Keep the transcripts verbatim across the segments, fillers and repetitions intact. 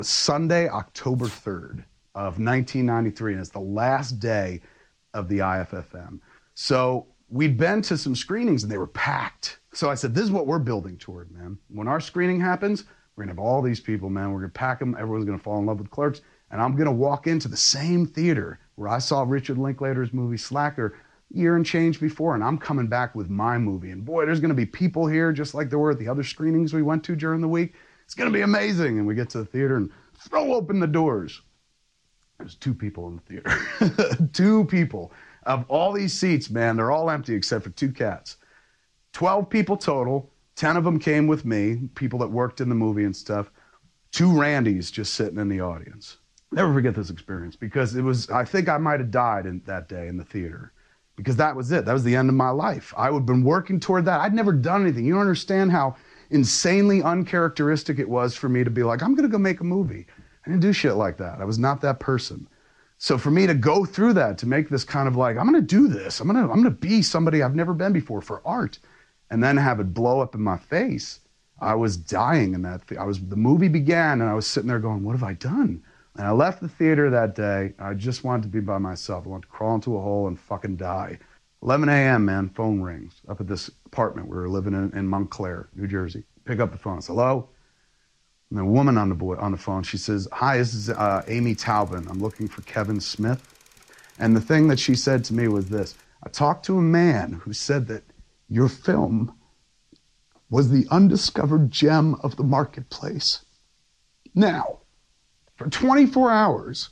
Sunday, October third of nineteen ninety-three, and it's the last day of the I F F M. So we'd been to some screenings and they were packed. So I said, this is what we're building toward, man. When our screening happens, we're gonna have all these people, man. We're gonna pack them. Everyone's gonna fall in love with Clerks. And I'm gonna walk into the same theater where I saw Richard Linklater's movie Slacker a year and change before, and I'm coming back with my movie. And boy, there's gonna be people here just like there were at the other screenings we went to during the week. It's gonna be amazing. And we get to the theater and throw open the doors. There's two people in the theater. Two people. Of all these seats, man, they're all empty except for two cats. twelve people total. ten of them came with me, people that worked in the movie and stuff. Two Randys just sitting in the audience. Never forget this experience because it was, I think I might have died in, that day in the theater because that was it. That was the end of my life. I had been working toward that. I'd never done anything. You don't understand how insanely uncharacteristic it was for me to be like, I'm going to go make a movie. I didn't do shit like that. I was not that person. So for me to go through that, to make this kind of like, I'm going to do this. I'm going to, I'm going to be somebody I've never been before for art, and then have it blow up in my face. I was dying in that. Th- I was. The movie began, and I was sitting there going, "What have I done?" And I left the theater that day. I just wanted to be by myself. I wanted to crawl into a hole and fucking die. eleven a.m., man, phone rings up at this apartment we were living in in Montclair, New Jersey. Pick up the phone. I said, hello? And the woman on the boy, on the phone, she says, hi, this is uh, Amy Taubin. I'm looking for Kevin Smith. And the thing that she said to me was this. I talked to a man who said that your film was the undiscovered gem of the marketplace. Now, for twenty-four hours,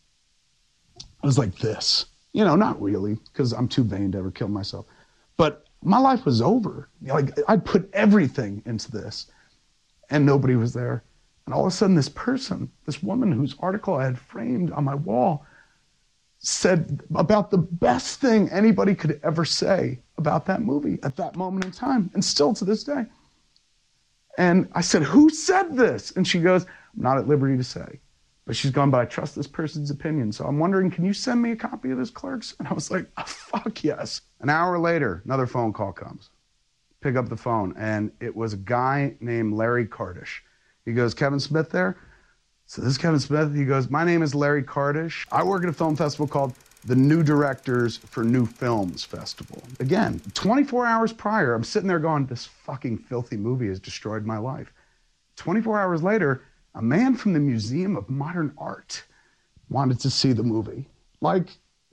I was like this. You know, not really, because I'm too vain to ever kill myself. But my life was over. Like, I put everything into this, and nobody was there. And all of a sudden, this person, this woman whose article I had framed on my wall, said about the best thing anybody could ever say about that movie at that moment in time, and still to this day. And I said, who said this? And she goes, I'm not at liberty to say. But she's gone, but I trust this person's opinion. So I'm wondering, can you send me a copy of this, Clerks? And I was like, oh, fuck yes. An hour later, another phone call comes. Pick up the phone, and it was a guy named Larry Kardish. He goes, Kevin Smith there? So this is Kevin Smith. He goes, my name is Larry Kardish. I work at a film festival called the New Directors for New Films Festival. Again, twenty-four hours prior, I'm sitting there going, this fucking filthy movie has destroyed my life. twenty-four hours later, a man from the Museum of Modern Art wanted to see the movie. Like,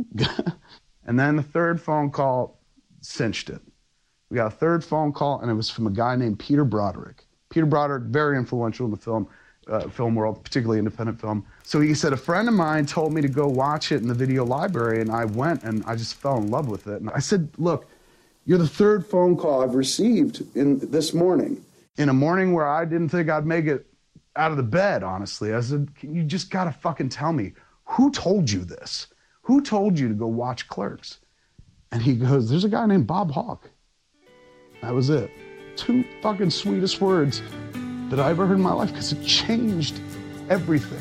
and then the third phone call cinched it. We got a third phone call, and it was from a guy named Peter Broderick. Peter Broderick, very influential in the film uh, film world, particularly independent film. So he said, a friend of mine told me to go watch it in the video library, and I went, and I just fell in love with it. And I said, look, you're the third phone call I've received in this morning. In a morning where I didn't think I'd make it out of the bed, honestly. I said, you just gotta fucking tell me, who told you this? Who told you to go watch Clerks? And he goes, there's a guy named Bob Hawke. That was it. Two fucking sweetest words that I ever heard in my life, because it changed everything.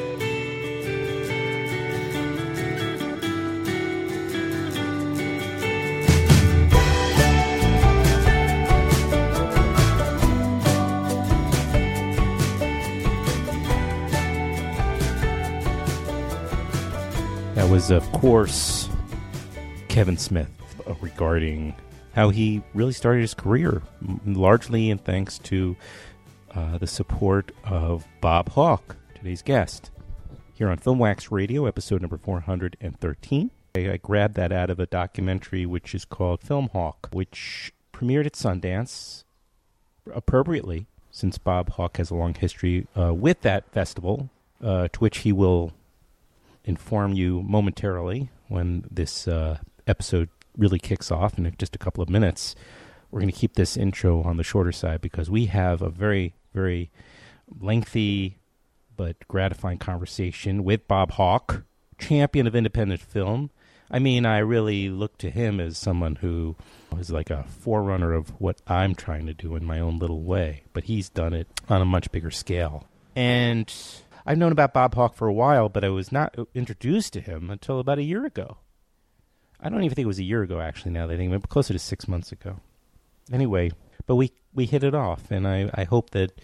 That was, of course, Kevin Smith, uh, regarding how he really started his career, largely in thanks to uh, the support of Bob Hawke, today's guest, here on Film Wax Radio, episode number four hundred thirteen. I, I grabbed that out of a documentary which is called Film Hawk, which premiered at Sundance, appropriately, since Bob Hawke has a long history uh, with that festival, uh, to which he will inform you momentarily when this uh, episode really kicks off in just a couple of minutes. We're going to keep this intro on the shorter side because we have a very, very lengthy but gratifying conversation with Bob Hawke, champion of independent film. I mean, I really look to him as someone who is like a forerunner of what I'm trying to do in my own little way, but he's done it on a much bigger scale. And I've known about Bob Hawke for a while, but I was not introduced to him until about a year ago. I don't even think it was a year ago, actually, now that I think of it, closer to six months ago. Anyway, but we, we hit it off, and I, I hope that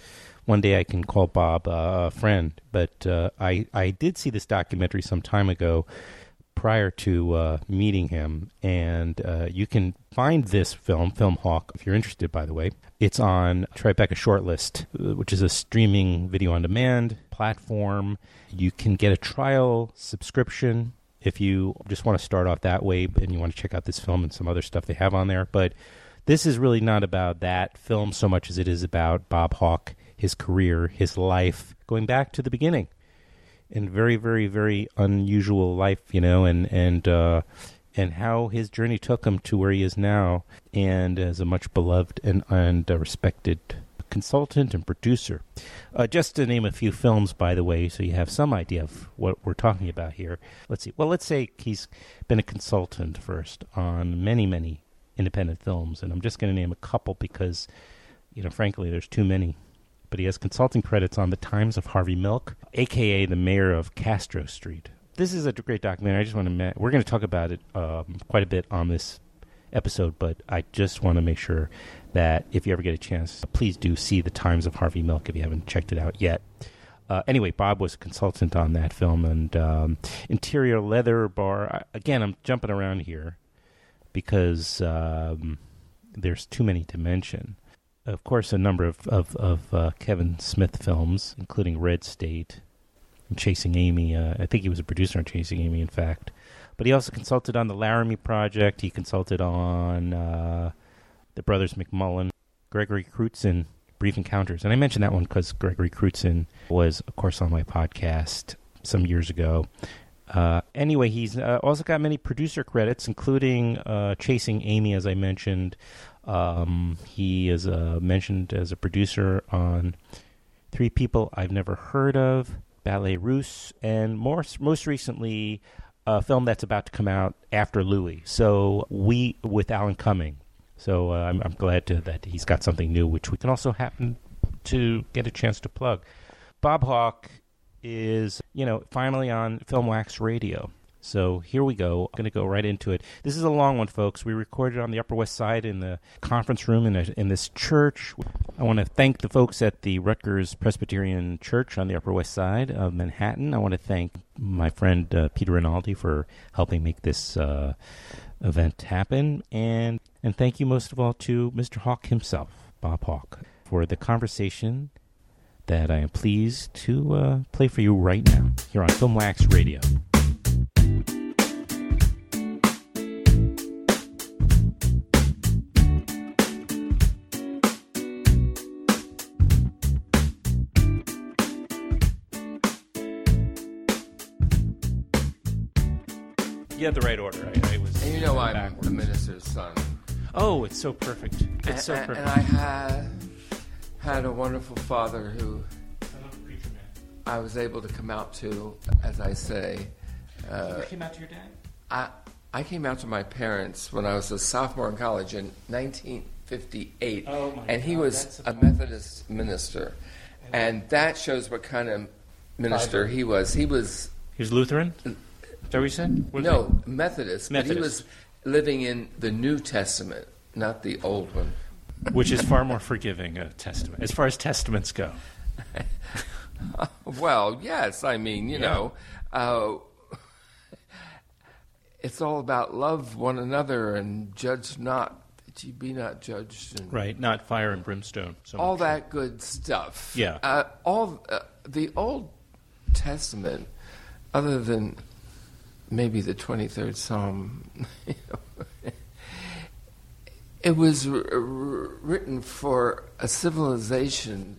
one day I can call Bob uh, a friend. But uh, I, I did see this documentary some time ago prior to uh, meeting him, and uh, you can find this film, Film Hawk, if you're interested, by the way. It's on Tribeca Shortlist, which is a streaming video-on-demand platform. You can get a trial subscription if you just want to start off that way and you want to check out this film and some other stuff they have on there. But this is really not about that film so much as it is about Bob Hawke, his career, his life, going back to the beginning. And very, very, very unusual life, you know, and and uh, and how his journey took him to where he is now, and as a much beloved and, and uh, respected consultant and producer. Uh, just to name a few films, by the way, so you have some idea of what we're talking about here. Let's see. Well, let's say he's been a consultant first on many, many independent films, and I'm just going to name a couple because, you know, frankly, there's too many. But he has consulting credits on The Times of Harvey Milk, a k a the mayor of Castro Street. This is a great documentary. I just want to ma- we're going to talk about it um, quite a bit on this episode, but I just want to make sure that if you ever get a chance, please do see The Times of Harvey Milk if you haven't checked it out yet. Uh, anyway, Bob was a consultant on that film, and um, Interior Leather Bar. I, again, I'm jumping around here because um, there's too many to mention. Of course, a number of, of, of uh, Kevin Smith films, including Red State and Chasing Amy. Uh, I think he was a producer on Chasing Amy, in fact. But he also consulted on the Laramie Project. He consulted on uh, the Brothers McMullen, Gregory Crutzen, Brief Encounters. And I mentioned that one because Gregory Crutzen was, of course, on my podcast some years ago. Uh, anyway, he's uh, also got many producer credits, including uh, Chasing Amy, as I mentioned. Um, he is uh, mentioned as a producer on Three People I've Never Heard of, Ballet Russe, and more, most recently, a film that's about to come out after Louis. So we, with Alan Cumming. So uh, I'm, I'm glad to, that he's got something new, which we can also happen to get a chance to plug. Bob Hawke is, you know, finally on Film Wax Radio. So here we go. I'm going to go right into it. This is a long one, folks. We recorded on the Upper West Side in the conference room in, a, in this church. I want to thank the folks at the Rutgers Presbyterian Church on the Upper West Side of Manhattan. I want to thank my friend uh, Peter Rinaldi for helping make this uh, event happen. And, and thank you most of all to Mister Hawke himself, Bob Hawke, for the conversation that I am pleased to uh, play for you right now here on Film Wax Radio. You had the right order. I, I was. And you know I'm backwards. the minister's son. Oh, it's so perfect. It's and, so and, perfect. And I had had a wonderful father who I was able to come out to, as I say. Uh, you came out to your dad? I I came out to my parents when I was a sophomore in college in nineteen fifty-eight, Oh my and he God, was that's a a- Methodist minister, and that shows what kind of minister he was. He was He was Lutheran? Is that what you said? What was no Methodist, but he Methodist. was living in the New Testament, not the old one. it? Which is far more forgiving a testament, as far as testaments go. Well, yes, I mean, you Yeah. know, uh, it's all about love one another and judge not, that ye be not judged. And Right, not fire and brimstone. So all much. that good stuff. Yeah. Uh, all uh, the Old Testament, other than maybe the twenty-third Psalm, you know, it was r- r- written for a civilization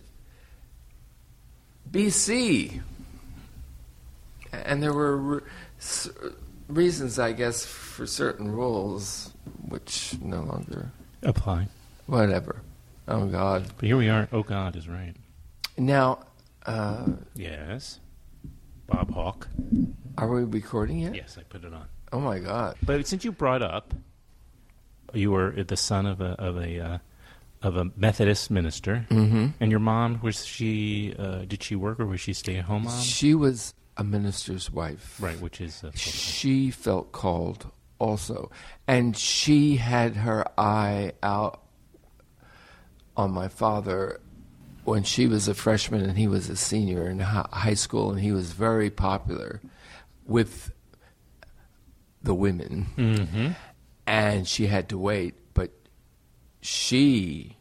B C, and there were re- s- reasons, I guess, for certain rules, which no longer, Apply. whatever. Oh God! But here we are. Oh, God is right. Now, uh, Yes. Bob Hawke. are we recording it? Yes, I put it on. Oh my God! But since you brought up, you were the son of a of a uh, of a Methodist minister, Mm-hmm. and your mom, was she? Uh, did she work or was she stay at home mom? She was a minister's wife. Right, which is uh, She felt called also, and she had her eye out on my father when she was a freshman and he was a senior in hi- high school, and he was very popular with the women, Mm-hmm. and she had to wait. But she,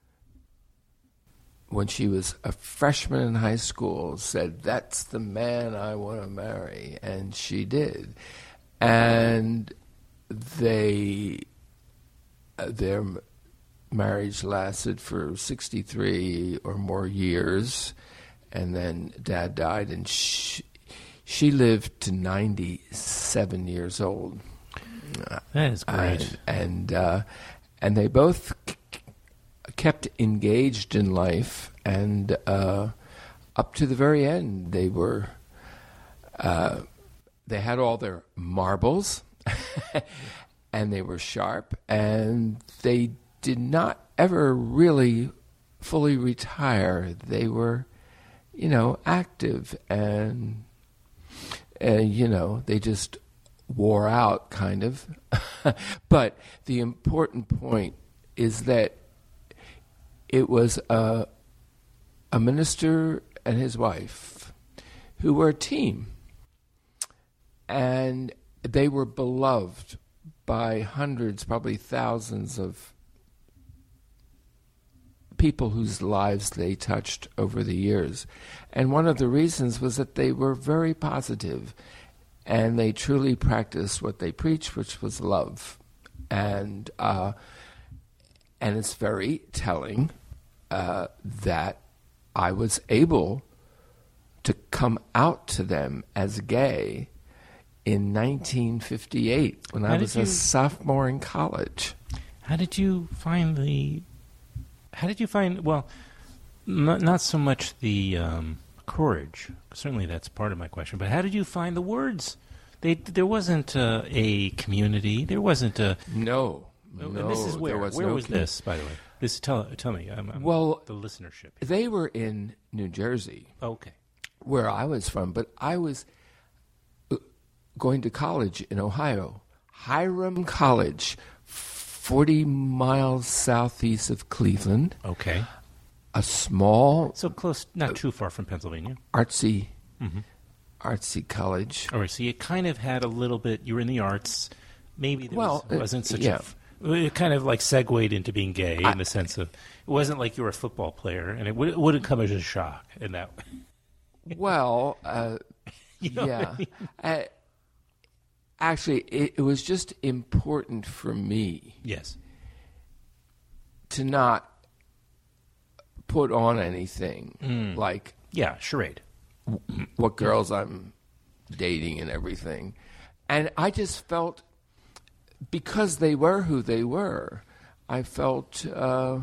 when she was a freshman in high school, said, "That's the man I want to marry," and she did. And they, uh, their m- marriage lasted for sixty-three or more years, and then Dad died, and she, she lived to ninety-seven years old. That is great. And and, uh, and they both k- kept engaged in life, and uh, up to the very end, they were uh, they had all their marbles, and they were sharp, and they did not ever really fully retire. They were, you know, active, and uh, you know, they just wore out, kind of. But the important point is that it was a, a minister and his wife who were a team, and they were beloved by hundreds, probably thousands of people whose lives they touched over the years. And one of the reasons was that they were very positive, and they truly practiced what they preached, which was love. And uh, and it's very telling uh, that I was able to come out to them as gay in nineteen fifty-eight when How I did was you- a sophomore in college. How did you find the? How did you find? Well, not not so much the um, courage. Certainly, that's part of my question. But how did you find the words? They, there wasn't uh, a community. There wasn't a. No, and no, this is where. there was where no was com- this, by the way? This tell tell me. I'm, I'm Well, the listenership. They were in New Jersey, Okay. where I was from, but I was uh, going to college in Ohio, Hiram College, forty miles southeast of Cleveland, Okay. a small So close, not too far from Pennsylvania. artsy, Mm-hmm. artsy college. All right. So you kind of had a little bit. You were in the arts. Maybe there Well, was, uh, wasn't such yeah. a. f- It kind of like segued into being gay I- in the sense of it wasn't like you were a football player, and it, would, it wouldn't come as a shock in that. Well, uh, You know what I yeah. mean? Uh, actually, it, it was just important for me Yes. to not put on anything Mm. like Yeah. Charade. what girls I'm dating and everything. And I just felt, because they were who they were, I felt uh,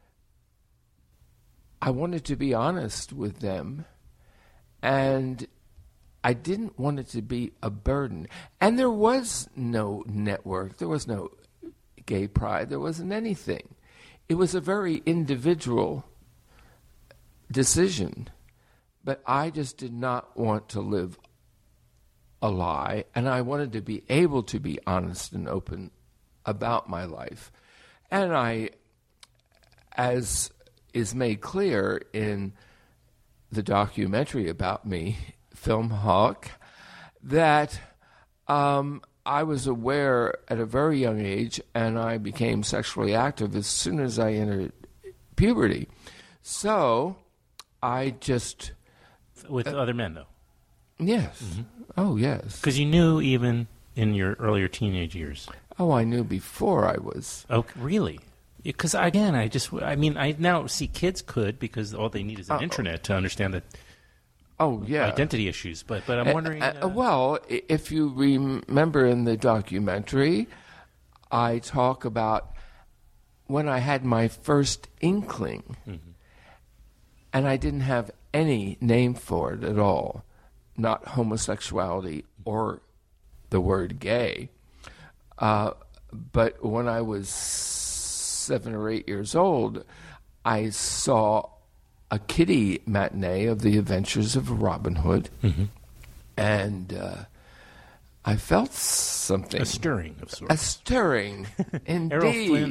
I wanted to be honest with them, and I didn't want it to be a burden. And there was no network. There was no gay pride. There wasn't anything. It was a very individual decision. But I just did not want to live a lie, and I wanted to be able to be honest and open about my life. And I, as is made clear in the documentary about me, Filmhawk, that um, I was aware at a very young age, and I became sexually active as soon as I entered puberty. So I just... With other men, though. Yes. Oh, yes. Because you knew even in your earlier teenage years. Oh, I knew before I was. Oh, really? Because, again, I just, I mean, I now see kids could because all they need is an Uh, internet to understand the Oh, yeah. identity issues. But, but I'm wondering. Uh, uh, uh, well, i- if you remember in the documentary, I talk about when I had my first inkling, Mm-hmm. and I didn't have any name for it at all, not homosexuality or the word gay. Uh, but when I was seven or eight years old, I saw a kiddie matinee of the Adventures of Robin Hood, Mhm. and uh, I felt something. a stirring of A sorts. stirring, Errol indeed. Flynn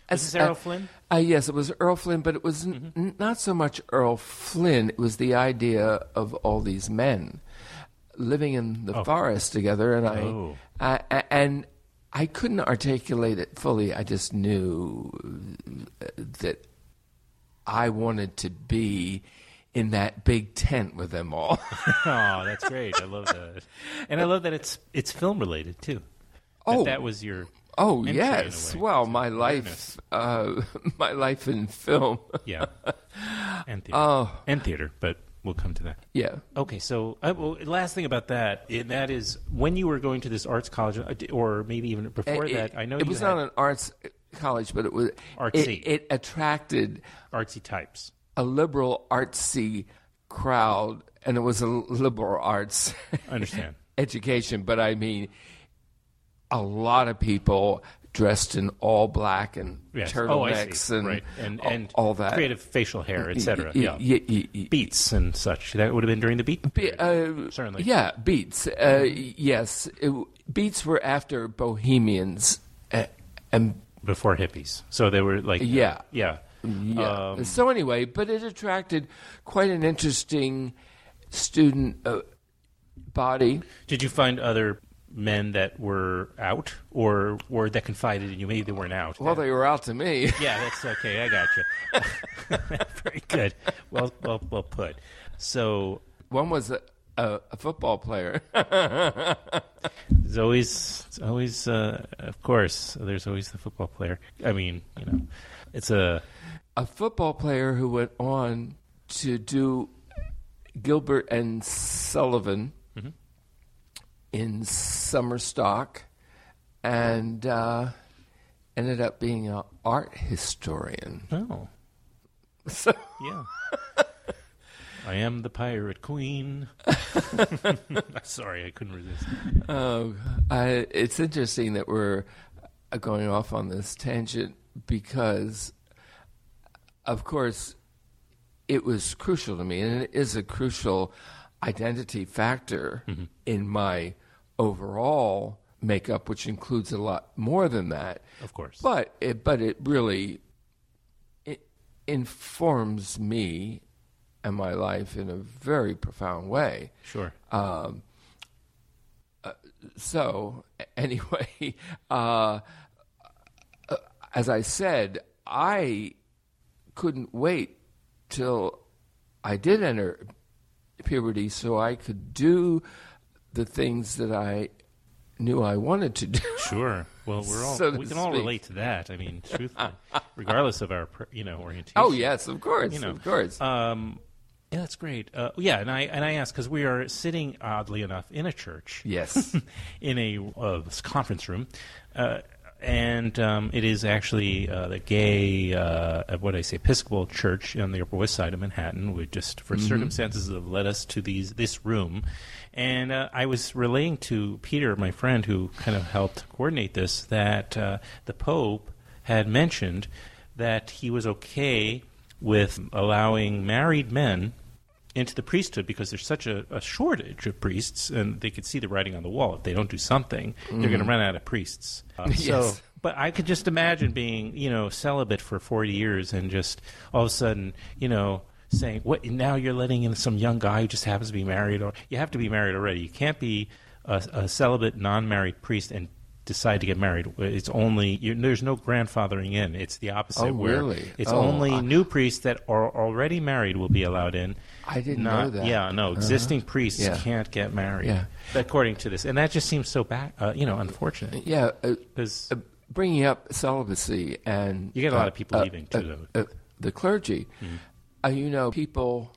Was this Errol Flynn? Uh, yes, it was Earl Flynn, but it was n- n- not so much Earl Flynn. It was the idea of all these men living in the Oh. forest together, and I, Oh. I, I and I couldn't articulate it fully. I just knew that I wanted to be in that big tent with them all. Oh, that's great. I love that. And I love that it's it's film related too. That Oh. that was your Oh entry in a yes, way. well, It's my awareness. life, uh, my life in film. Yeah. And theater. Oh. And theater, but we'll come to that. Yeah. Okay, so uh, well, last thing about that, and that is when you were going to this arts college, uh, or maybe even before It- that, I know it you was had not an arts college, but it was Artsy. It, it attracted artsy types. a liberal artsy crowd, and it was a liberal arts I understand. education. But I mean, a lot of people dressed in all black and Yes. Oh, I turtlenecks see. and right. and all, and all that. creative facial hair, et cetera. Y- Yeah. y- y- y- Beats and such. That would have been during the beat. Be- period. uh, Certainly. Yeah, Beats. Uh, yes, it, Beats were after Bohemians, uh, and Before hippies. So they were like, Yeah. yeah. yeah. Um, so anyway, but it attracted quite an interesting student uh, body. Did you find other men that were out, or or that confided in you? Maybe they weren't out. Well, they were out to me. Yeah, that's okay. I got you. Very good. Well, well, well put. So One was a, a, a football player. there's always, it's always, uh, of course, there's always the football player. I mean, you know, it's a a football player who went on to do Gilbert and Sullivan Mm-hmm. in summer stock, and uh, ended up being an art historian. oh So yeah. I am the pirate queen. Sorry, I couldn't resist. uh, I, it's interesting that we're going off on this tangent because, of course, it was crucial to me, and it is a crucial identity factor Mm-hmm. in my overall makeup, which includes a lot more than that. Of course. But it, but it really it informs me and my life in a very profound way. Sure. Um, uh, so anyway, uh, uh, as I said, I couldn't wait till I did enter puberty so I could do the things that I knew I wanted to do. Sure. Well, we're all So to we can all speak. relate to that. I mean, truthfully, regardless of our pr- you know orientation. Oh yes, of course, You know, of course. Um, yeah, that's great. Uh, yeah, and I and I asked because we are sitting, oddly enough, in a church. Yes. In a uh, conference room, uh, and um, it is actually uh, the gay, uh, what did I say, Episcopal Church on the Upper West Side of Manhattan. We just, for circumstances, have led us to these this room. And uh, I was relaying to Peter, my friend, who kind of helped coordinate this, that uh, the Pope had mentioned that he was okay with allowing married men into the priesthood because there's such a, a shortage of priests, and they could see the writing on the wall. If they don't do something, they're going to run out of priests. Uh, Yes. So, but I could just imagine being, you know, celibate for forty years and just all of a sudden, you know, saying, "What? Now you're letting in some young guy who just happens to be married, or you have to be married already. You can't be a, a celibate, non-married priest and decide to get married. It's only you, there's no grandfathering in. It's the opposite. Oh, where really? It's Oh, only I- new priests that are already married will be allowed in. I didn't Not- know that. Yeah, no, existing priests Yeah. can't get married, Yeah. according to this, and that just seems so bad. Uh, you know, unfortunate Yeah, uh, because uh, bringing up celibacy and you get a lot of uh, people uh, leaving too. uh, though. uh, the clergy. Uh, you know, people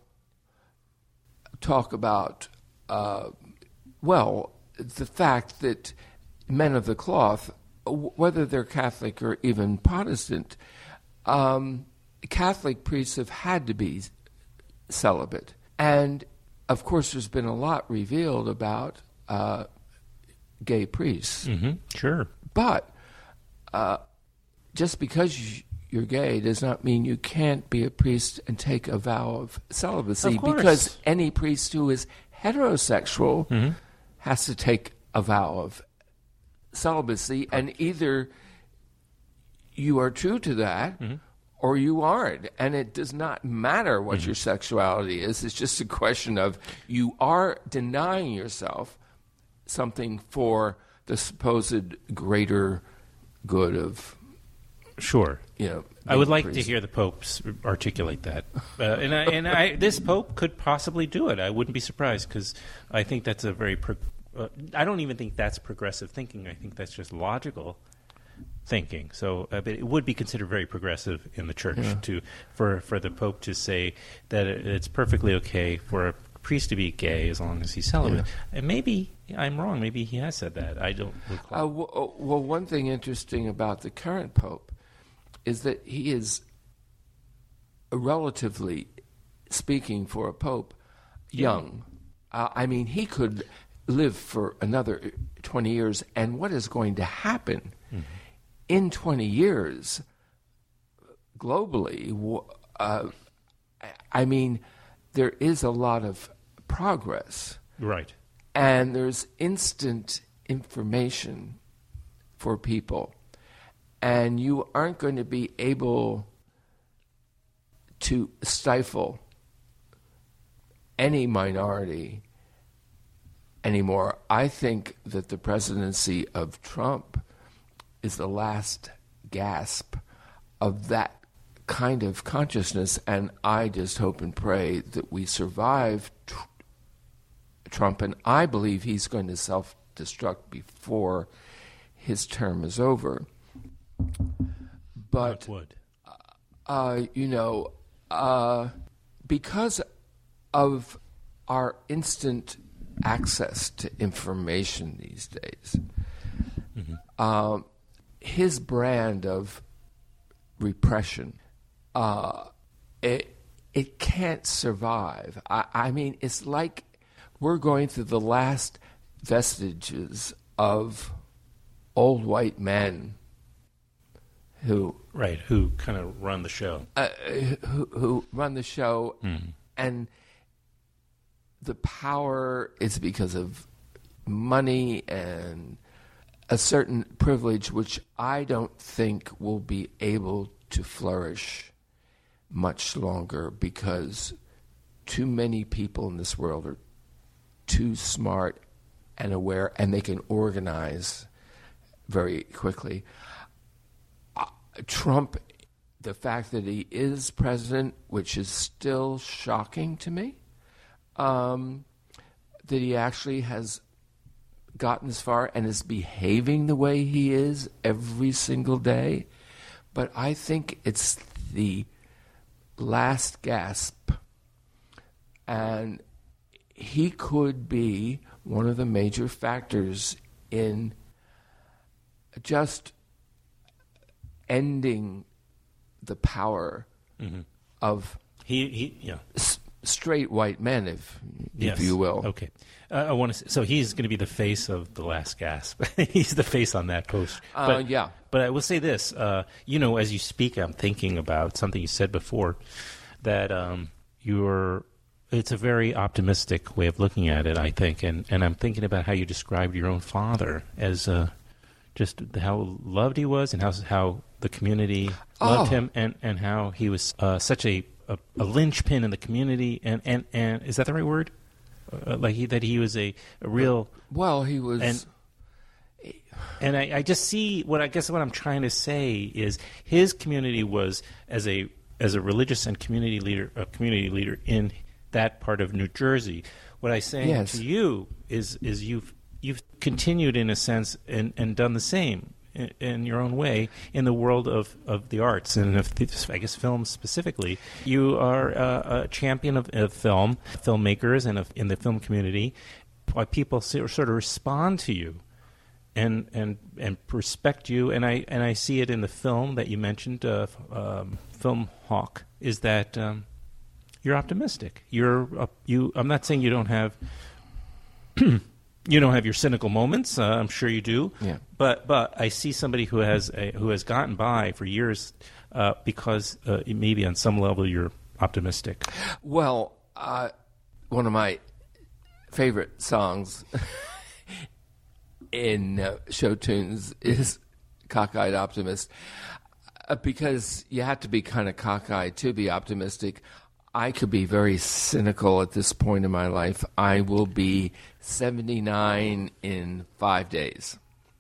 talk about uh, well the fact that men of the cloth, w- whether they're Catholic or even Protestant, um, Catholic priests have had to be celibate, and of course, there's been a lot revealed about uh, gay priests. Mhm, Sure. But uh, just because you're gay does not mean you can't be a priest and take a vow of celibacy. Of course. Because any priest who is heterosexual Mm-hmm. has to take a vow of celibacy, and either you are true to that, mm-hmm. or you aren't. And it does not matter what mm-hmm. your sexuality is. It's just a question of you are denying yourself something for the supposed greater good of... Sure. You know, I would like priest. to hear the Pope articulate that. Uh, and I, and I, this Pope could possibly do it. I wouldn't be surprised, because I think that's a very... Pro- uh, I don't even think that's progressive thinking. I think that's just logical thinking. So uh, but it would be considered very progressive in the church yeah. to for, for the Pope to say that it, it's perfectly okay for a priest to be gay as long as he's celibate. Yeah. And maybe I'm wrong. Maybe he has said that. I don't recall. Uh, well, well, one thing interesting about the current Pope is that he is, relatively speaking for a Pope, young. Uh, I mean, he could live for another twenty years, and what is going to happen mm-hmm. in twenty years globally, uh, I mean, there is a lot of progress. Right. And there's instant information for people. And you aren't going to be able to stifle any minority anymore. I think that the presidency of Trump is the last gasp of that kind of consciousness, and I just hope and pray that we survive tr- Trump, and I believe he's going to self-destruct before his term is over. But, would. Uh, you know, uh, because of our instant access to information these days, mm-hmm. uh, his brand of repression, uh, it it can't survive. I, I mean, it's like we're going through the last vestiges of old white men who right who kind of run the show, uh, who, who run the show, mm. and the power is because of money and a certain privilege, which I don't think will be able to flourish much longer, because too many people in this world are too smart and aware, and they can organize very quickly. Uh, Trump, the fact that he is president, which is still shocking to me, um, that he actually has gotten this far and is behaving the way he is every single day. But I think it's the last gasp, and he could be one of the major factors in just ending the power mm-hmm. of he, he yeah. s- straight white men, if, yes. if you will. Okay. Uh, I want to. So he's going to be the face of the last gasp. He's the face on that post. But, uh, yeah. But I will say this. Uh, you know, as you speak, I'm thinking about something you said before, that um, you're. It's a very optimistic way of looking at it, I think, and, and I'm thinking about how you described your own father as uh, just how loved he was, and how how the community loved oh. him, and, and how he was uh, such a, a, a linchpin in the community, and, and, and is that the right word? Uh, like he, that he was a, a real well he was and, and I, I just see what I guess what I'm trying to say is his community was as a as a religious and community leader a community leader in that part of New Jersey. What I say yes. to you is is you've you've continued in a sense and, and done the same in, in your own way in the world of, of the arts and of the, I guess film specifically. You are a, a champion of, of film, filmmakers, and of, in the film community. Why people sort of respond to you and and and respect you, and I and I see it in the film that you mentioned, uh, um, Film Hawk. Is that um, you're optimistic? You're uh, you. I'm not saying you don't have. You don't have your cynical moments. Uh, I'm sure you do. Yeah. But but I see somebody who has a, who has gotten by for years uh, because uh, maybe on some level you're optimistic. Well, uh, one of my favorite songs in uh, show tunes is "Cockeyed Optimist." uh, because you have to be kind of cockeyed to be optimistic. I could be very cynical at this point in my life. I will be seventy-nine in five days.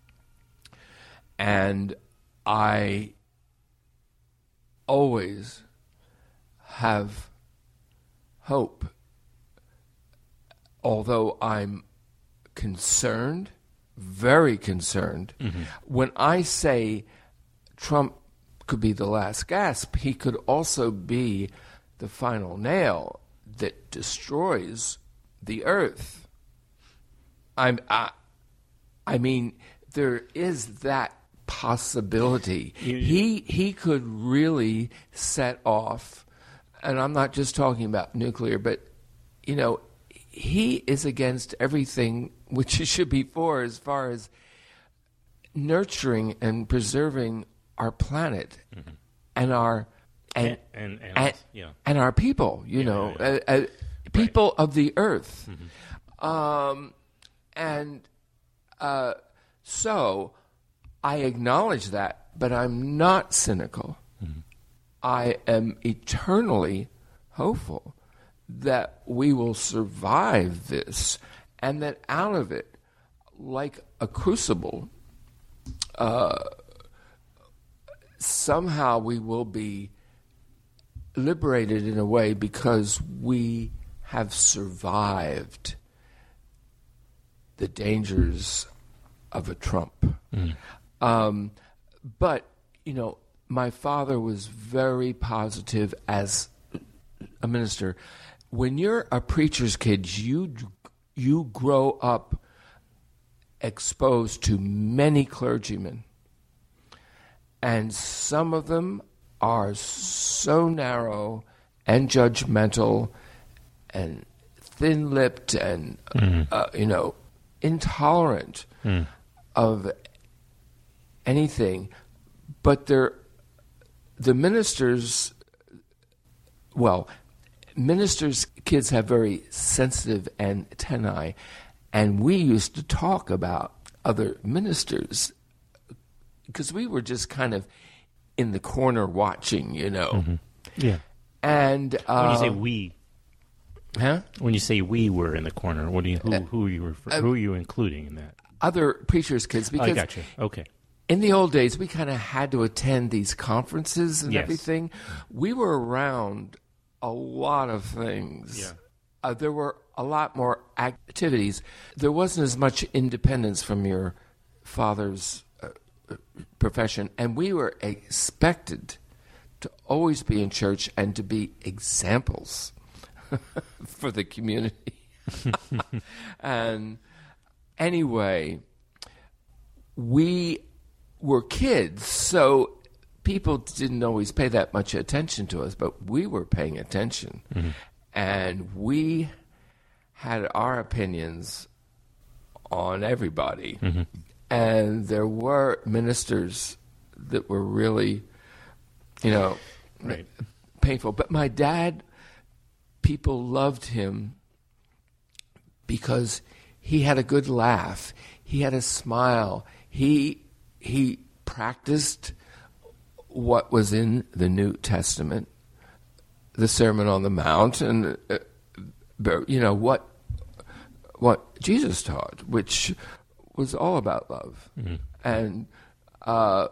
And I always have hope, although I'm concerned, very concerned. Mm-hmm. When I say Trump could be the last gasp, he could also be the final nail that destroys the earth. I'm, I, I mean, there is that possibility. You, he he could really set off, and I'm not just talking about nuclear, but, you know, he is against everything which he should be for as far as nurturing and preserving our planet mm-hmm. and our and and, and, and, and, yeah. and our people, you yeah, know, yeah, yeah. Uh, uh, people right. of the earth. Mm-hmm. Um, and uh, so I acknowledge that, but I'm not cynical. Mm-hmm. I am eternally hopeful that we will survive this, and that out of it, like a crucible, uh, somehow we will be liberated in a way because we have survived the dangers of a Trump. Mm. Um, but, you know, my father was very positive as a minister. When you're a preacher's kid, you you grow up exposed to many clergymen. And some of them are so narrow and judgmental and thin-lipped and, mm. uh, you know, intolerant mm. of anything. But they're, the ministers, well, ministers' kids have very sensitive antennae, and we used to talk about other ministers because we were just kind of in the corner watching, you know. Mm-hmm. Yeah. And uh, when you say we, huh? When you say we were in the corner, what do you who, who are you refer, uh, who are you including in that? Other preachers' kids. Because I got you. Okay. In the old days, we kind of had to attend these conferences and yes. everything. We were around a lot of things. Yeah. Uh, there were a lot more activities. There wasn't as much independence from your father's uh, profession, and we were expected to always be in church and to be examples for the community. And anyway, we were kids, so people didn't always pay that much attention to us, but we were paying attention. Mm-hmm. And we had our opinions on everybody. Mm-hmm. And there were ministers that were really, you know, right. painful. But my dad, people loved him because he had a good laugh. He had a smile. He he practiced what was in the New Testament, the Sermon on the Mount, and uh, you know what what Jesus taught, which was all about love. Mm-hmm. And uh,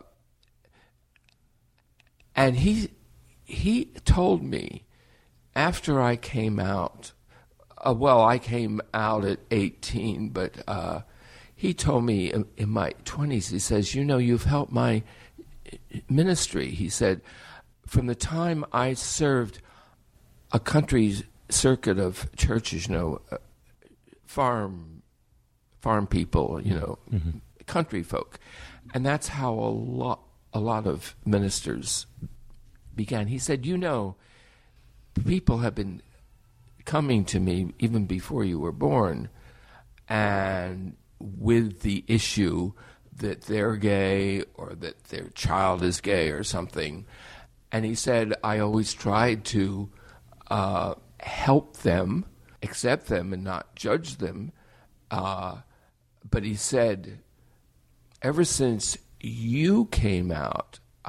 and he he told me after I came out. Uh, well, I came out at eighteen, but uh, he told me in, in my twenties. He says, "You know, you've helped my ministry." He said, "From the time I served a country circuit of churches, you know, uh, farm farm people, you know, mm-hmm. country folk, and that's how a lot a lot of ministers began." He said, "You know, people have been coming to me even before you were born, and with the issue that they're gay or that their child is gay or something." And he said, "I always tried to uh, help them, accept them, and not judge them." Uh, but he said, "Ever since you came out, I've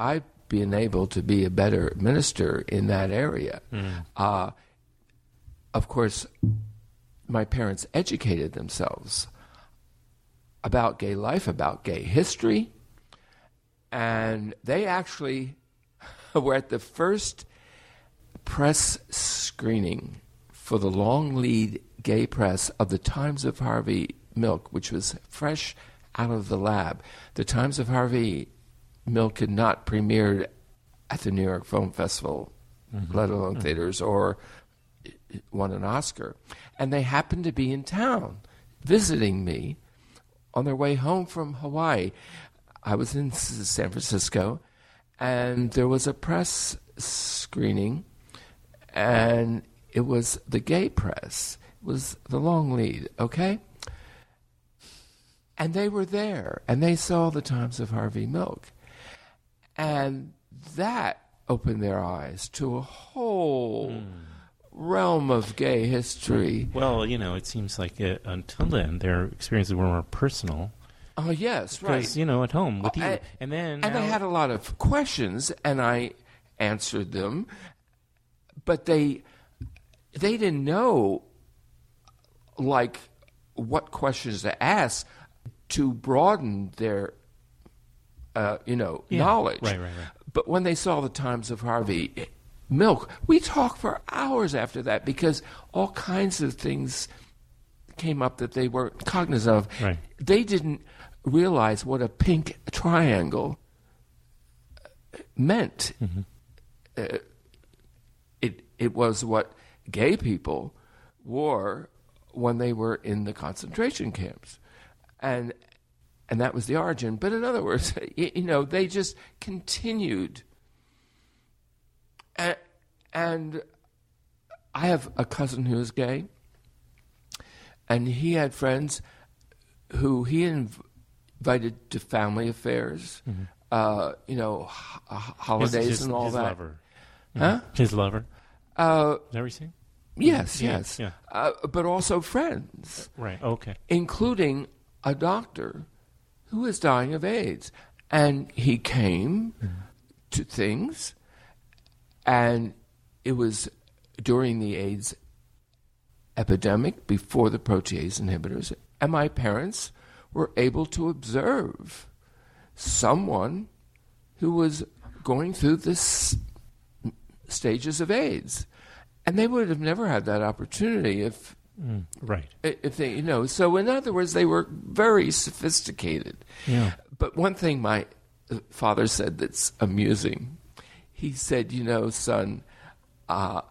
been able to be a better minister in that area. Mm. Uh, of course, my parents educated themselves about gay life, about gay history, and they actually were at the first press screening for the long lead gay press of the Times of Harvey Milk, which was fresh out of the lab. The Times of Harvey Milk had not premiered at the New York Film Festival, mm-hmm. let alone mm-hmm. theaters, or won an Oscar. And they happened to be in town visiting me on their way home from Hawaii. I was in San Francisco, and there was a press screening, and it was the gay press. It was the long lead, okay? And they were there, and they saw the Times of Harvey Milk. And that opened their eyes to a whole mm. realm of gay history. Well, you know, it seems like uh, until then, their experiences were more personal. Oh, yes, right. Because, you know, at home with oh, you. And, and then and now, I had a lot of questions, and I answered them. But they they didn't know, like, what questions to ask to broaden their, uh, you know, yeah. knowledge. Right, right, right. But when they saw the Times of Harvey Milk, we talked for hours after that because all kinds of things came up that they weren't cognizant of. Right. They didn't realize what a pink triangle meant. Mm-hmm. Uh, it it was what gay people wore when they were in the concentration camps, and and that was the origin. But in other words, you, you know, they just continued. And, and I have a cousin who is gay, and he had friends who he inv- invited to family affairs, mm-hmm. uh, you know, h- holidays his, his, and all his that. Lover. Huh? Mm-hmm. His lover. Uh, Is that what you're saying? Yes, yeah, yes. Yeah. Uh, but also friends. Right, okay. Including a doctor who was dying of AIDS. And he came mm-hmm. to things, and it was during the AIDS epidemic, before the protease inhibitors, and my parents were able to observe someone who was going through this stages of AIDS. And they would have never had that opportunity if, mm, right. if they, you know. So in other words, they were very sophisticated. Yeah. But one thing my father said that's amusing, he said, you know, son, uh,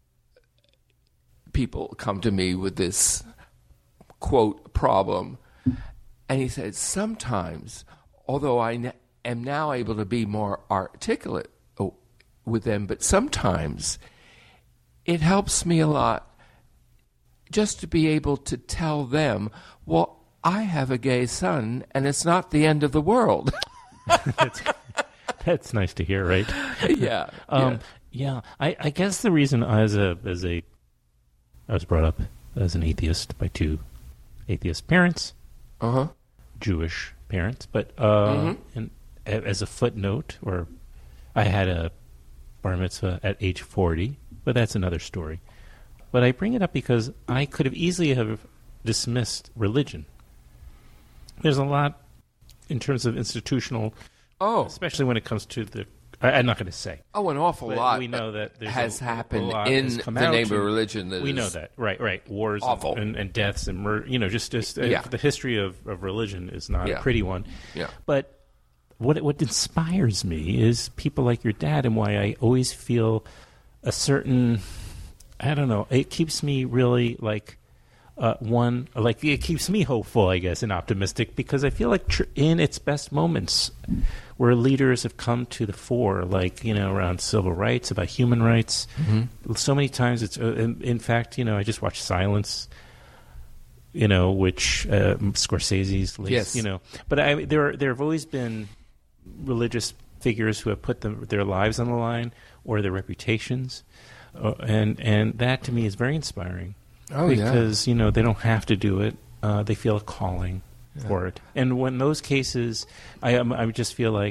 people come to me with this, quote, problem. And he said, sometimes, although I n- am now able to be more articulate oh, with them, but sometimes it helps me a lot just to be able to tell them, well, I have a gay son, and it's not the end of the world. that's, that's nice to hear, right? Yeah. um, yeah. yeah. I, I guess the reason as a as a I was brought up as an atheist by two atheist parents, uh-huh. Jewish parents, but uh, mm-hmm. and as a footnote, or I had a bar mitzvah at age forty, but that's another story. But I bring it up because I could have easily have dismissed religion. There's a lot in terms of institutional, oh, especially when it comes to the. I, I'm not going to say. Oh, an awful but lot. We know that there's has a, happened a lot in has the come out name of and religion. That we is know that, right? Right. Wars awful. And, and deaths and murder. You know, just just uh, yeah. the history of, of religion is not yeah. a pretty one. Yeah. But what what inspires me is people like your dad, and why I always feel a certain. I don't know. It keeps me really like. Uh, one, like it keeps me hopeful, I guess, and optimistic, because I feel like tr- in its best moments where leaders have come to the fore, like, you know, around civil rights, about human rights, mm-hmm. so many times it's, uh, in, in fact, you know, I just watched Silence, you know, which uh, Scorsese's, least, yes. you know, but I, there, there have always been religious figures who have put them, their lives on the line or their reputations, uh, and and that to me is very inspiring. Oh, because, yeah. you know, they don't have to do it. Uh, they feel a calling yeah. for it. And when those cases, I um, I just feel like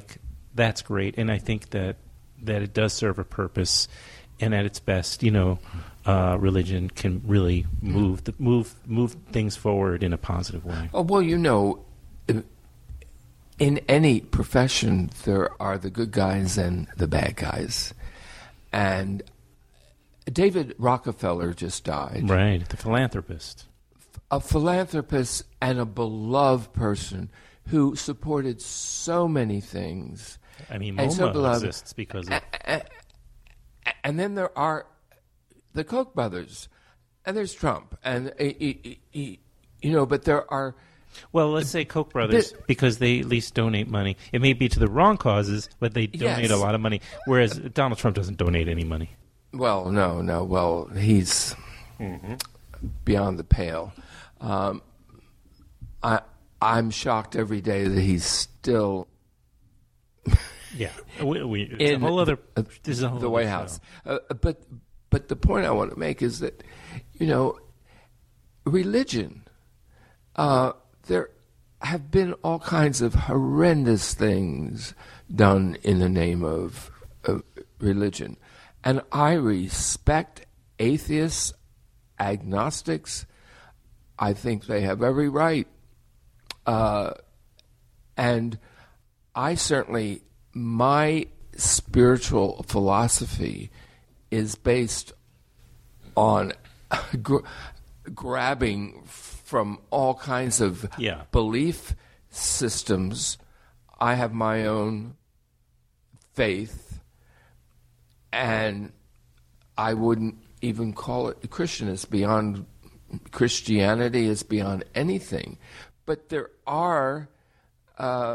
that's great, and I think that that it does serve a purpose, and at its best, you know, uh, religion can really move the, move move things forward in a positive way. Oh, well, you know, in any profession, there are the good guys and the bad guys. And David Rockefeller just died. Right, the philanthropist. A philanthropist and a beloved person who supported so many things. I mean, and MoMA so beloved. exists because of... And, and then there are the Koch brothers, and there's Trump, and he, he, he, you know, but there are... Well, let's say Koch brothers, But- because they at least donate money. It may be to the wrong causes, but they donate Yes. a lot of money, whereas Donald Trump doesn't donate any money. Well, no, no. Well, he's beyond the pale. Um, I, I'm shocked every day that he's still Yeah, we, we, it's in a whole other. uh, This is a whole the other White show. House. Uh, but but the point I want to make is that, you know, religion. Uh, there have been all kinds of horrendous things done in the name of, of religion, and I respect atheists, agnostics. I think they have every right, uh, and I certainly, my spiritual philosophy is based on gra- grabbing from all kinds of Yeah. belief systems. I have my own faith, and I wouldn't even call it Christian. It's beyond Christianity. It's beyond anything. But there are uh,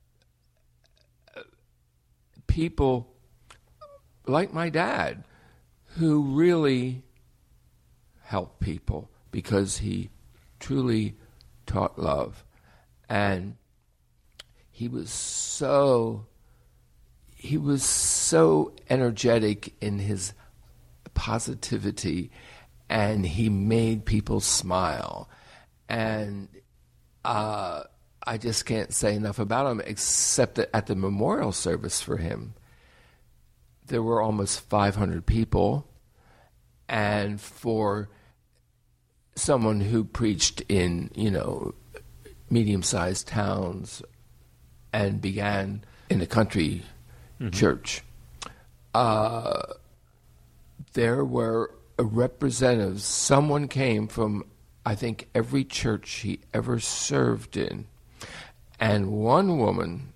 people like my dad who really help people because he truly taught love. And he was so he was so energetic in his positivity, and he made people smile. And uh, I just can't say enough about him, except that at the memorial service for him, there were almost five hundred people. And for someone who preached in, you know, medium-sized towns and began in a country mm-hmm. church, uh, there were representatives. Someone came from, I think, every church he ever served in. And one woman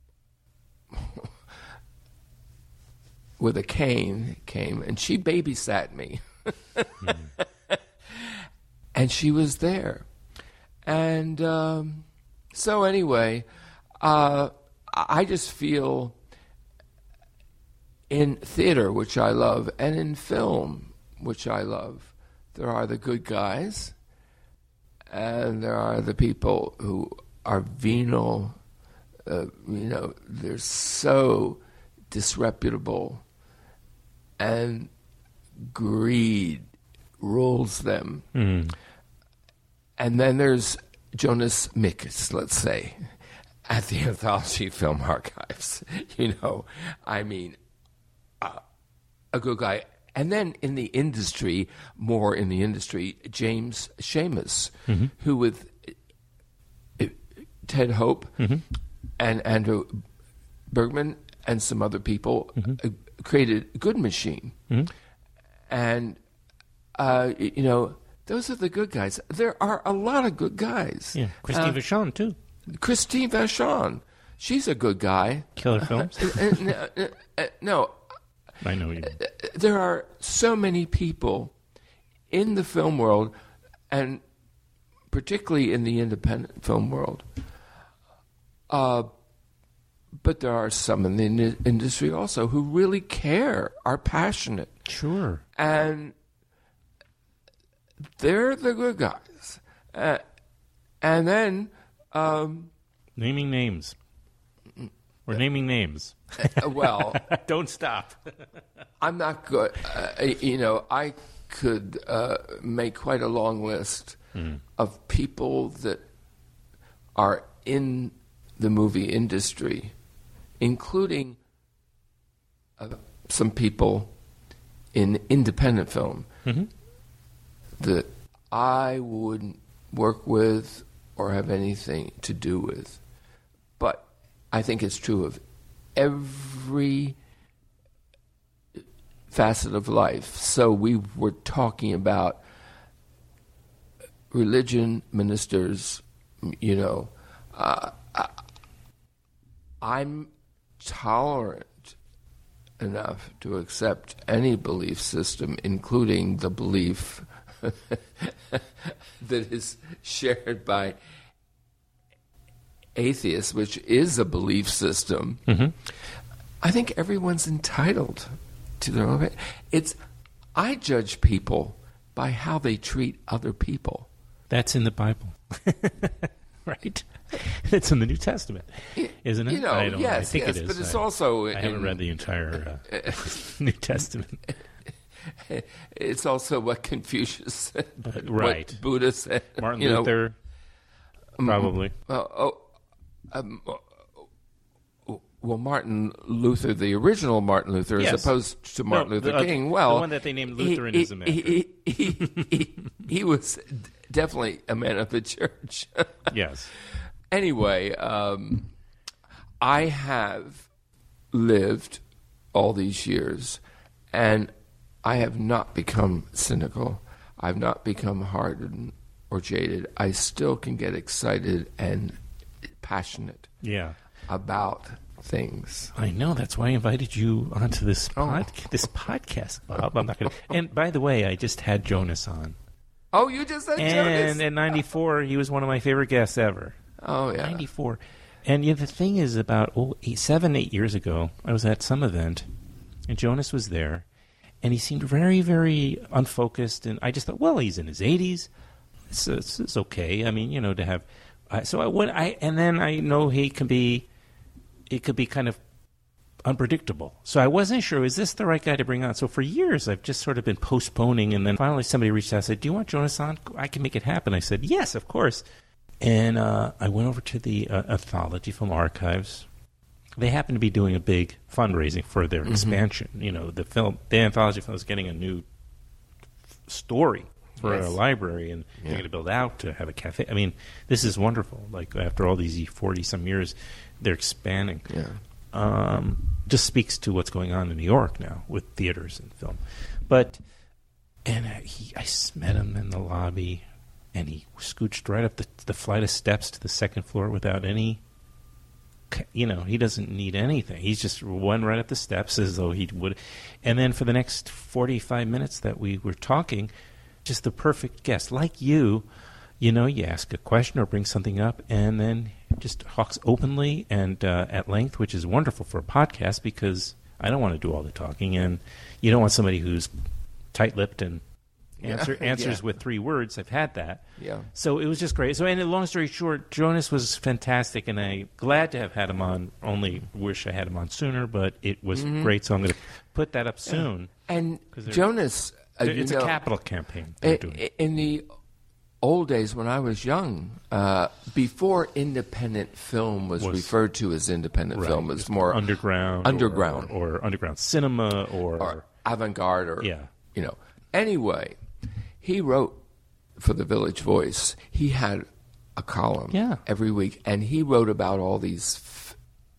with a cane came, and she babysat me. mm. And she was there. And um, so anyway, uh, I just feel in theater, which I love, and in film, which I love, there are the good guys, and there are the people who are venal, uh, you know, they're so disreputable, and greed rules them. Mm. And then there's Jonas Mikas, let's say, at the Anthology Film Archives. You know, I mean, uh, a good guy. And then in the industry, more in the industry, James Schamus, mm-hmm. who with uh, Ted Hope mm-hmm. and Andrew Bergman and some other people mm-hmm. uh, created Good Machine. Mm-hmm. And, uh, you know, those are the good guys. There are a lot of good guys. Yeah, Christine uh, Vachon, too. Christine Vachon. She's a good guy. Killer Films? uh, no, uh, no. I know you. There are so many people in the film world, and particularly in the independent film world. Uh, but there are some in the in- industry also who really care, are passionate. Sure. And they're the good guys. Uh, and then... Um, naming names. We're naming names. uh, well... Don't stop. I'm not good. Uh, you know, I could uh, make quite a long list mm. of people that are in the movie industry including uh, some people in independent film Mm-hmm. that I wouldn't work with or have anything to do with. But I think it's true of every facet of life. So we were talking about religion, ministers, you know. Uh, I, I'm tolerant enough to accept any belief system, including the belief that is shared by atheists, which is a belief system. Mm-hmm. I think everyone's entitled to their own. It's I judge people by how they treat other people. That's in the Bible, right? It's in the New Testament, isn't it? You know, I don't yes, know. I think yes, it is. but it's I, also. I haven't in, read the entire uh, New Testament. It's also what Confucius said, But, right. what Buddha said. Martin you know. Luther, probably. Well, oh, um, well, Martin Luther, the original Martin Luther, Yes. as opposed to Martin No, Luther the, uh, King. Well, the one that they named Lutheranism he, he, he, he, he, he was definitely a man of the church. Yes. Anyway, um, I have lived all these years, and I have not become cynical. I've not become hardened or jaded. I still can get excited and passionate Yeah. about things. I know. That's why I invited you onto this Oh. pod, this podcast, Bob. I'm not going to. And by the way, I just had Jonas on, Oh, you just said and Jonas? in ninety-four, he was one of my favorite guests ever. Oh, yeah. ninety-four. And you know, the thing is, about oh, eight, seven, eight years ago, I was at some event, and Jonas was there, and he seemed very, very unfocused. And I just thought, well, he's in his eighties. It's, it's, it's okay. I mean, you know, to have. Uh, so I went. I and then I know he can be. It could be kind of unpredictable. So I wasn't sure, is this the right guy to bring on? So for years, I've just sort of been postponing. And then finally somebody reached out and said, do you want Jonas on? I can make it happen. I said, yes, of course. And uh, I went over to the uh, Anthology Film Archives. They happen to be doing a big fundraising for their Mm-hmm. expansion. You know, the film, the Anthology Film is getting a new f- story for Yes. a library, and Yeah. they're going to build out to have a cafe. I mean, this is wonderful. Like, after all these forty-some years, they're expanding. Yeah. Um, just speaks to what's going on in New York now with theaters and film. But, and uh, he, I met him in the lobby, and he scooched right up the, the flight of steps to the second floor without any, you know, he doesn't need anything. He's just went right up the steps as though he would. And then for the next forty-five minutes that we were talking, just the perfect guest. Like you, you know, you ask a question or bring something up, and then just talks openly and uh, at length, which is wonderful for a podcast because I don't want to do all the talking, and you don't want somebody who's tight-lipped and answer, Yeah. answers Yeah. with three words. I've had that. Yeah. So it was just great. So, and long story short, Jonas was fantastic, and I'm glad to have had him on. Only wish I had him on sooner, but it was Mm-hmm. great. So I'm going to put that up soon. And 'Cause they're- Jonas, uh, you It's know, a capital campaign they're i- doing. i- in the old days when I was young, uh, before independent film was, Was- referred to as independent Right. film, it was more underground, underground. or, or underground cinema, or, or avant-garde, or Yeah. you know. Anyway, he wrote for the Village Voice. He had a column Yeah. every week, and he wrote about all these f-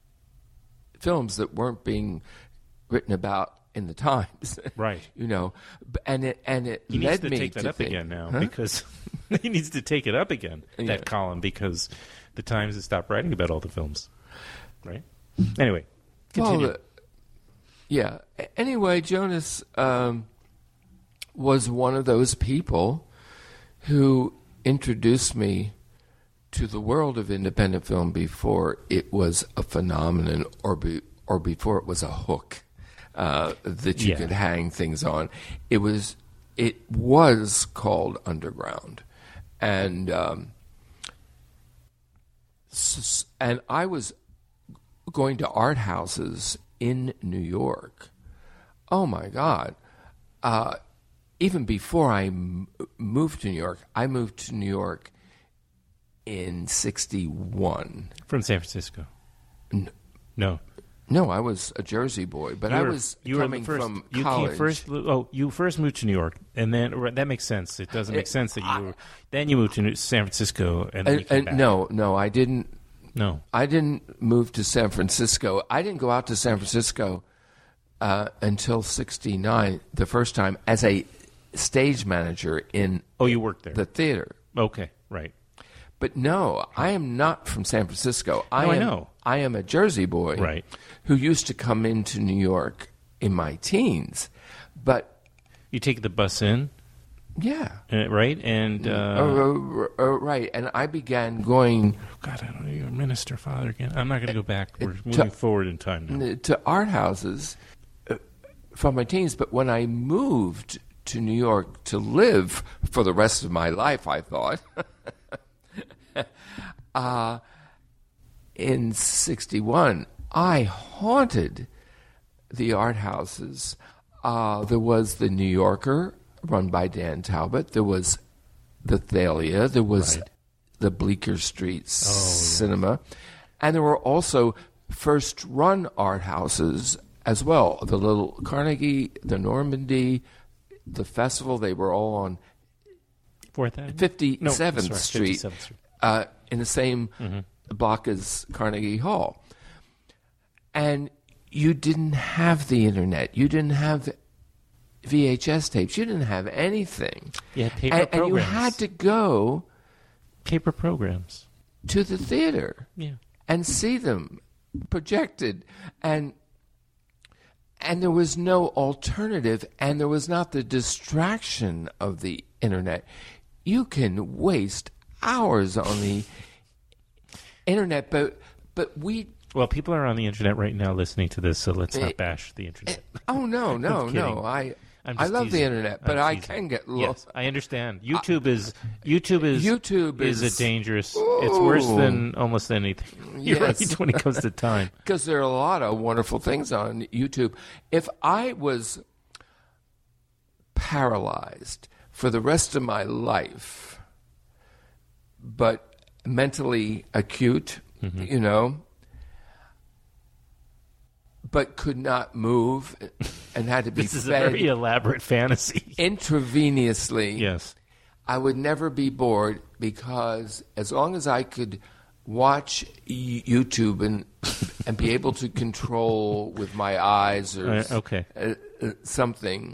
films that weren't being written about in the Times, Right. you know, B- and it and it he led needs to me take that to up think, again now Huh? because he needs to take it up again, Yeah. that column, because the Times has stopped writing about all the films. Right? Anyway, continue. Well, uh, yeah. A- Anyway, Jonas um, was one of those people who introduced me to the world of independent film before it was a phenomenon, or be, or before it was a hook uh, that you Yeah. could hang things on. It was it was called underground, and um, s- and I was going to art houses in New York. Oh my God! Uh, even before I m- moved to New York, I moved to New York in sixty-one. From San Francisco. N- No. No, I was a Jersey boy, but You I were- was you were the coming first, from you college. Came first, oh, you first moved to New York, and then right, that makes sense. It doesn't make sense that you were. Then you moved to New, San Francisco, and then you And, came and back. no, no, I didn't. no. I didn't move to San Francisco. I didn't go out to San Francisco uh, until sixty-nine, the first time, as a stage manager in Oh, you worked there. the theater. Okay, right. But no, I am not from San Francisco. I No, I am, know. I am a Jersey boy Right. who used to come into New York in my teens. But, You take the bus in, yeah. uh, right? And uh, Oh, uh, uh, right. And I began going God, I don't know. You're a minister, father again. I'm not going to go back. We're to- moving forward in time now. to art houses uh, from my teens. But when I moved to New York to live for the rest of my life, I thought, uh, in sixty-one, I haunted the art houses. Uh, there was the New Yorker, run by Dan Talbot. There was the Thalia. There was Right. the Bleecker Street Cinema. And there were also first-run art houses as well. The Little Carnegie, the Normandy, the Festival, they were all on Fourth Avenue? fifty-seventh No, sorry, Street, fifty-seventh Street. Uh, in the same block as Carnegie Hall. And you didn't have the internet. You didn't have V H S tapes. You didn't have anything. You had paper and, and you programs. had to go Paper programs. to the theater Yeah. and see them projected. And and there was no alternative, and there was not the distraction of the internet. You can waste hours on the internet, but but we Well, people are on the internet right now listening to this, so let's not bash the internet. oh no no I'm no kidding. I I'm I just love the teasing. internet, but I'm I teasing. can get Yes, lost. I understand. YouTube is YouTube is YouTube is, is- a dangerous. It's worse Ooh. than almost anything. You're Yes. right when it comes to time. Because there are a lot of wonderful things on YouTube. If I was paralyzed for the rest of my life, but mentally acute, Mm-hmm. you know, but could not move and had to be This is a fed very elaborate fantasy. intravenously, Yes. I would never be bored, because as long as I could watch y- YouTube and and be able to control with my eyes or Uh, okay. uh, uh, something,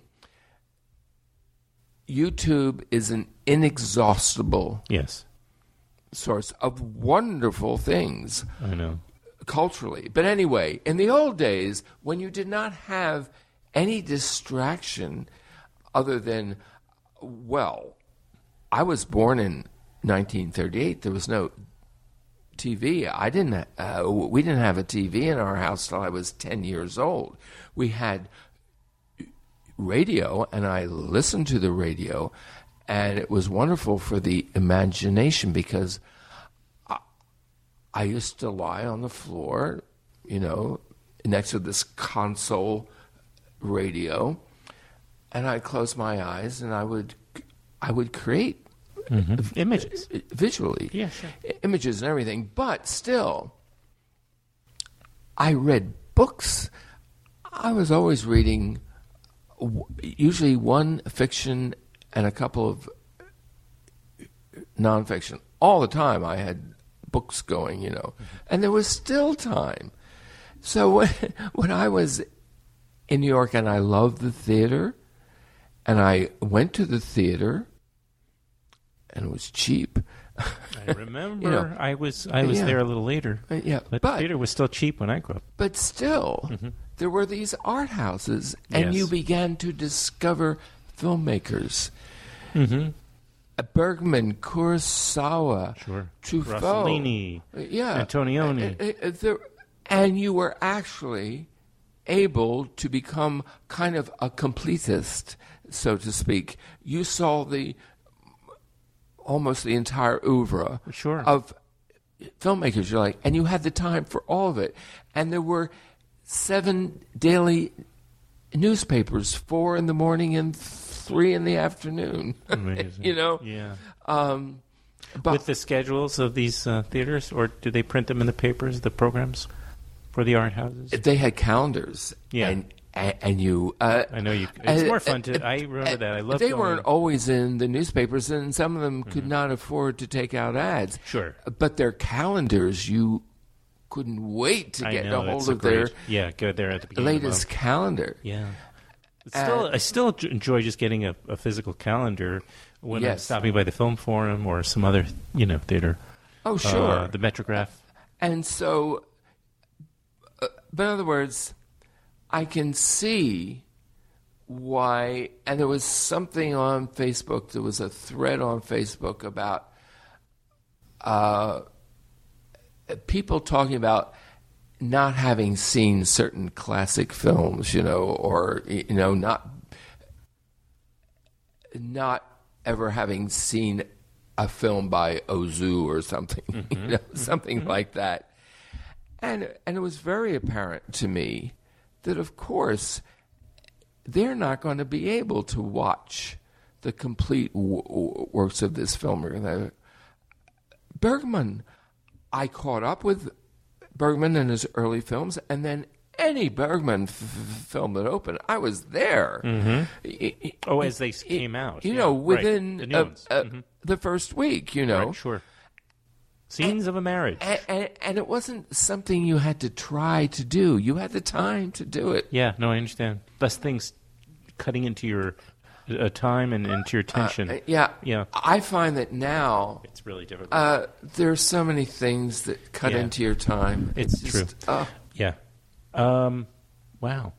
YouTube is an inexhaustible Yes. source of wonderful things I know. culturally. But anyway, in the old days, when you did not have any distraction other than, well, I was born in nineteen thirty-eight. There was no T V. I didn't. Uh, we didn't have a T V in our house till I was ten years old. We had radio, and I listened to the radio, and it was wonderful for the imagination, because I, I used to lie on the floor, you know, next to this console radio, and I'd close my eyes, and I would, I would create Images. visually, Yeah, sure. i- images and everything. But still, I read books. I was always reading, w- usually one fiction and a couple of nonfiction. All the time I had books going, you know, and there was still time. So when, when I was in New York, and I loved the theater, and I went to the theater, and it was cheap. I remember. You know, I was I was yeah. there a little later. Uh, yeah, But, but- theater was still cheap when I grew up. But still, there were these art houses, and Yes. you began to discover filmmakers. Mm-hmm. Uh, Bergman, Kurosawa, Sure. Truffaut, Rossellini, uh, yeah, Antonioni. Uh, uh, uh, there- and you were actually able to become kind of a completist, so to speak. You saw the almost the entire oeuvre Sure. of filmmakers. You're like, and you had the time for all of it. And there were seven daily newspapers, four in the morning and three in the afternoon. Amazing. You know, Yeah. um, but With the schedules of these uh, theaters, or do they print them in the papers, the programs? for the art houses? They had calendars. Yeah. And, and, and you... Uh, I know you... It's uh, more fun to... uh, I remember uh, that. I love They going, weren't always in the newspapers, and some of them could mm-hmm. not afford to take out ads. Sure. But their calendars, you couldn't wait to I get know, a hold a of great, their yeah, go there at the beginning latest of the calendar. Yeah. Still, uh, I still enjoy just getting a, a physical calendar when yes. I'm stopping by the Film Forum or some other, you know, theater. Oh, sure. Uh, the Metrograph. And so, uh, but in other words, I can see why, and there was something on Facebook, there was a thread on Facebook about uh, people talking about not having seen certain classic films, you know, or, you know, not not ever having seen a film by Ozu or something, mm-hmm. you know, something mm-hmm. like that. And and it was very apparent to me that, of course, they're not going to be able to watch the complete w- w- works of this filmmaker. Bergman, I caught up with Bergman and his early films, and then any Bergman f- f- film that opened, I was there. Mm-hmm. It, it, oh, as they came out. You yeah, know, within right. the, uh, uh, mm-hmm. the first week, you know. Right, sure. Scenes and, of a marriage. And, and, and it wasn't something you had to try to do. You had the time to do it. Yeah, no, I understand. Less things cutting into your uh, time and into your attention. Uh, yeah. Yeah. I find that now it's really difficult. Uh, there's so many things that cut yeah. into your time. It's, it's just, true. Uh, yeah. Um, wow.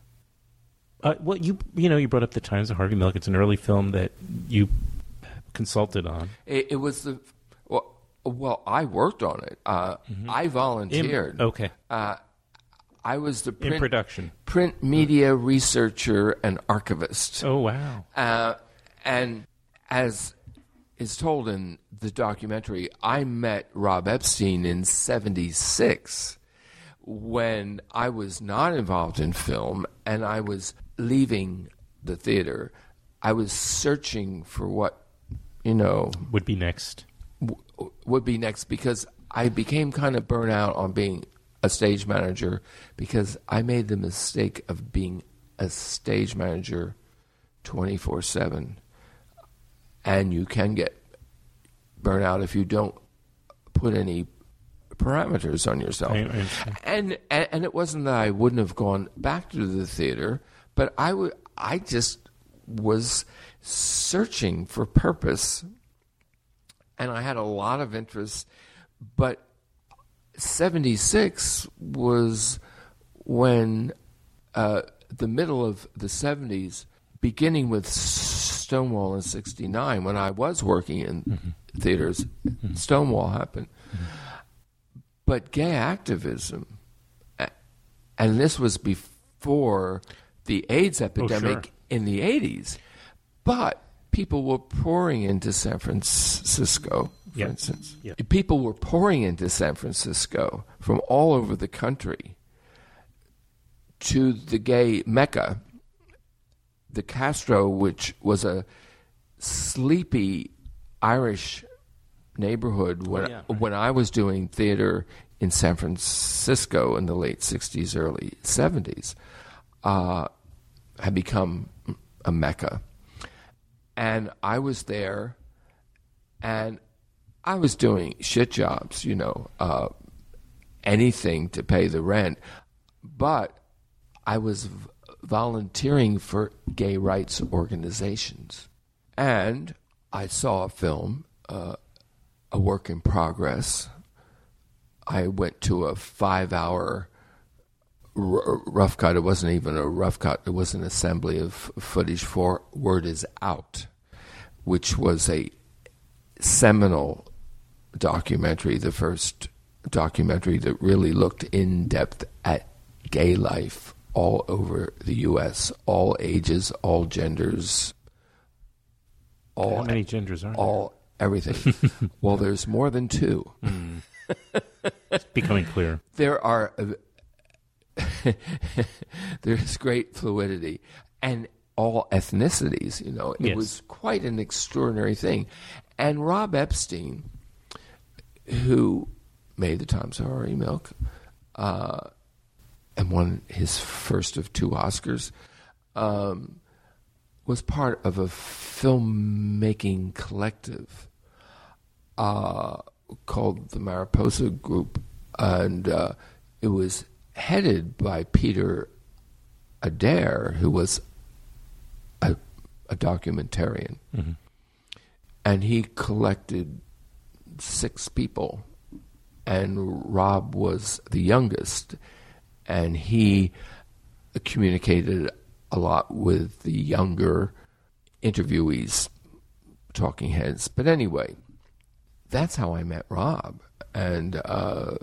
Uh, well, you you know, you brought up The Times of Harvey Milk. It's an early film that you consulted on. It, it was the well, well, I worked on it. Uh, mm-hmm. I volunteered. In, okay. Uh, I was the print, in production print media researcher and archivist. Oh wow! Uh, and as is told in the documentary, I met Rob Epstein in seventy-six when I was not involved in film and I was leaving the theater. I was searching for what, you know, would be next. W- would be next because I became kind of burnt out on being a stage manager because I made the mistake of being a stage manager twenty-four seven. And you can get burnt out if you don't put any parameters on yourself. I, I and, and and it wasn't that I wouldn't have gone back to the theater, but I w- I just was searching for purpose. And I had a lot of interest, but seventy-six was when uh, the middle of the seventies, beginning with Stonewall in sixty-nine, when I was working in mm-hmm. theaters, mm-hmm. Stonewall happened. Mm-hmm. But gay activism, and this was before the AIDS epidemic oh, sure. in the eighties, but people were pouring into San Francisco, for yep. instance. Yep. People were pouring into San Francisco from all over the country to the gay Mecca, the Castro, which was a sleepy Irish neighborhood when, oh, yeah. when I was doing theater in San Francisco in the late sixties, early seventies, uh, had become a Mecca. And I was there, and I was doing shit jobs, you know, uh, anything to pay the rent. But I was v- volunteering for gay rights organizations. And I saw a film, uh, a work in progress. I went to a five-hour r- rough cut. It wasn't even a rough cut. It was an assembly of footage for Word Is Out, which was a seminal documentary, the first documentary that really looked in depth at gay life all over the U S, all ages, all genders. All How many genders are there? All everything. Well, there's more than two. Mm. It's becoming clear. There are uh, there's great fluidity and all ethnicities. You know, it yes. was quite an extraordinary thing. And Rob Epstein, who made the Times of Harvey Milk, uh, and won his first of two Oscars, um, was part of a filmmaking collective uh, called the Mariposa Group, and uh, it was headed by Peter Adair, who was a, a documentarian. Mm-hmm. And he collected six people, and Rob was the youngest, and he communicated a lot with the younger interviewees, talking heads. But anyway, that's how I met Rob, and uh,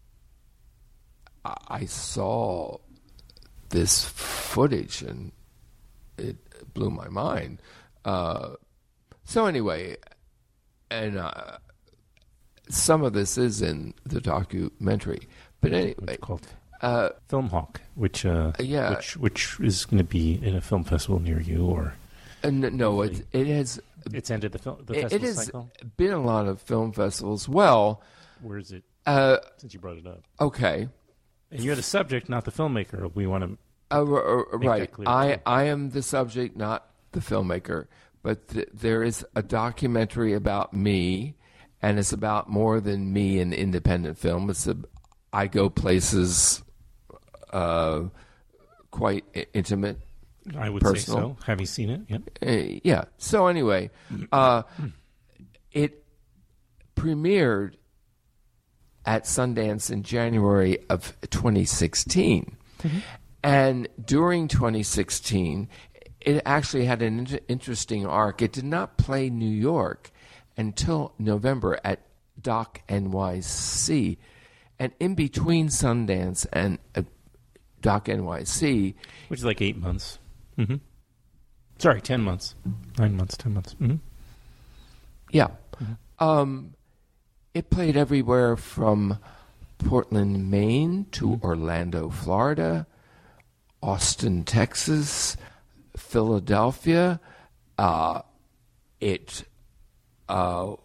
I saw this footage, and it blew my mind. Uh, so anyway, and uh, some of this is in the documentary. But anyway, It's called uh, Film Hawk, which uh, Yeah. which which is going to be in a film festival near you, or uh, n- no, it, it has it's ended the film the it, festival it has cycle. been a lot of film festivals. Well, Where is it? uh, Since you brought it up, okay. and you're the subject, not the filmmaker. We want to. Uh, r- r- Make right. that clear, I, too. I am the subject, not the filmmaker. But th- there is a documentary about me, and it's about more than me in independent film. It's a, I go places uh, quite I- intimate. I would Personal. say so. Have you seen it? Yeah. Uh, yeah. So anyway, uh, it premiered at Sundance in January of twenty sixteen. And during twenty sixteen, it actually had an inter- interesting arc. It did not play New York until November at Doc N Y C. And in between Sundance and uh, Doc N Y C, Which is like eight months. Mm-hmm. Sorry, ten months. Nine months, ten months. Mm-hmm. yeah, um, it played everywhere from Portland, Maine to Orlando, Florida, Austin, Texas, Philadelphia. Uh, it uh,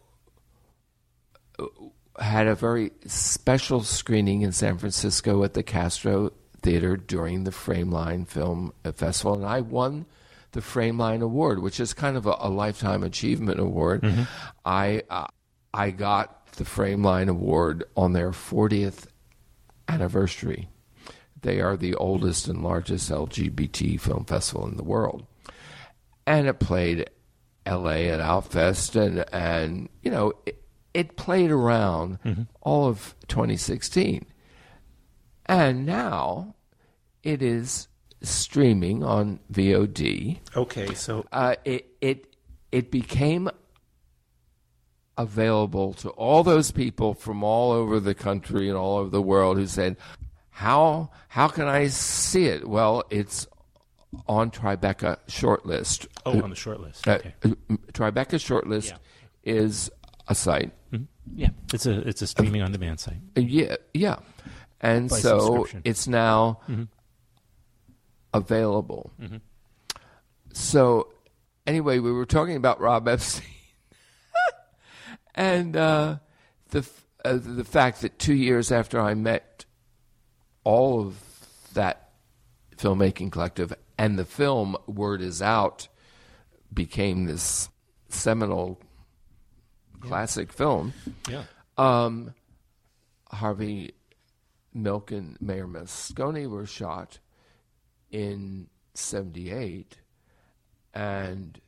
had a very special screening in San Francisco at the Castro Theater during the Frameline Film Festival, and I won the Frameline Award, which is kind of a, a lifetime achievement award. I uh, I got the Frameline Award on their fortieth anniversary. They are the oldest and largest L G B T film festival in the world. And it played L A at Outfest, and, and you know, it, it played around all of twenty sixteen. And now it is streaming on V O D. Okay, so Uh, it, it, it became available to all those people from all over the country and all over the world who said, How how can I see it? Well, it's on Tribeca Shortlist. oh, on the short list. Uh, Okay. uh, Tribeca Shortlist Yeah. is a site. Mhm. Yeah, it's a it's a streaming on demand site. Uh, Yeah, yeah. And By so subscription. it's now Mm-hmm. available. So anyway, we were talking about Rob Epstein. and uh, the f- uh, the fact that two years after I met all of that filmmaking collective and the film Word Is Out became this seminal classic film, Yeah. um, Harvey Milk and Mayor Moscone were shot in seventy-eight, and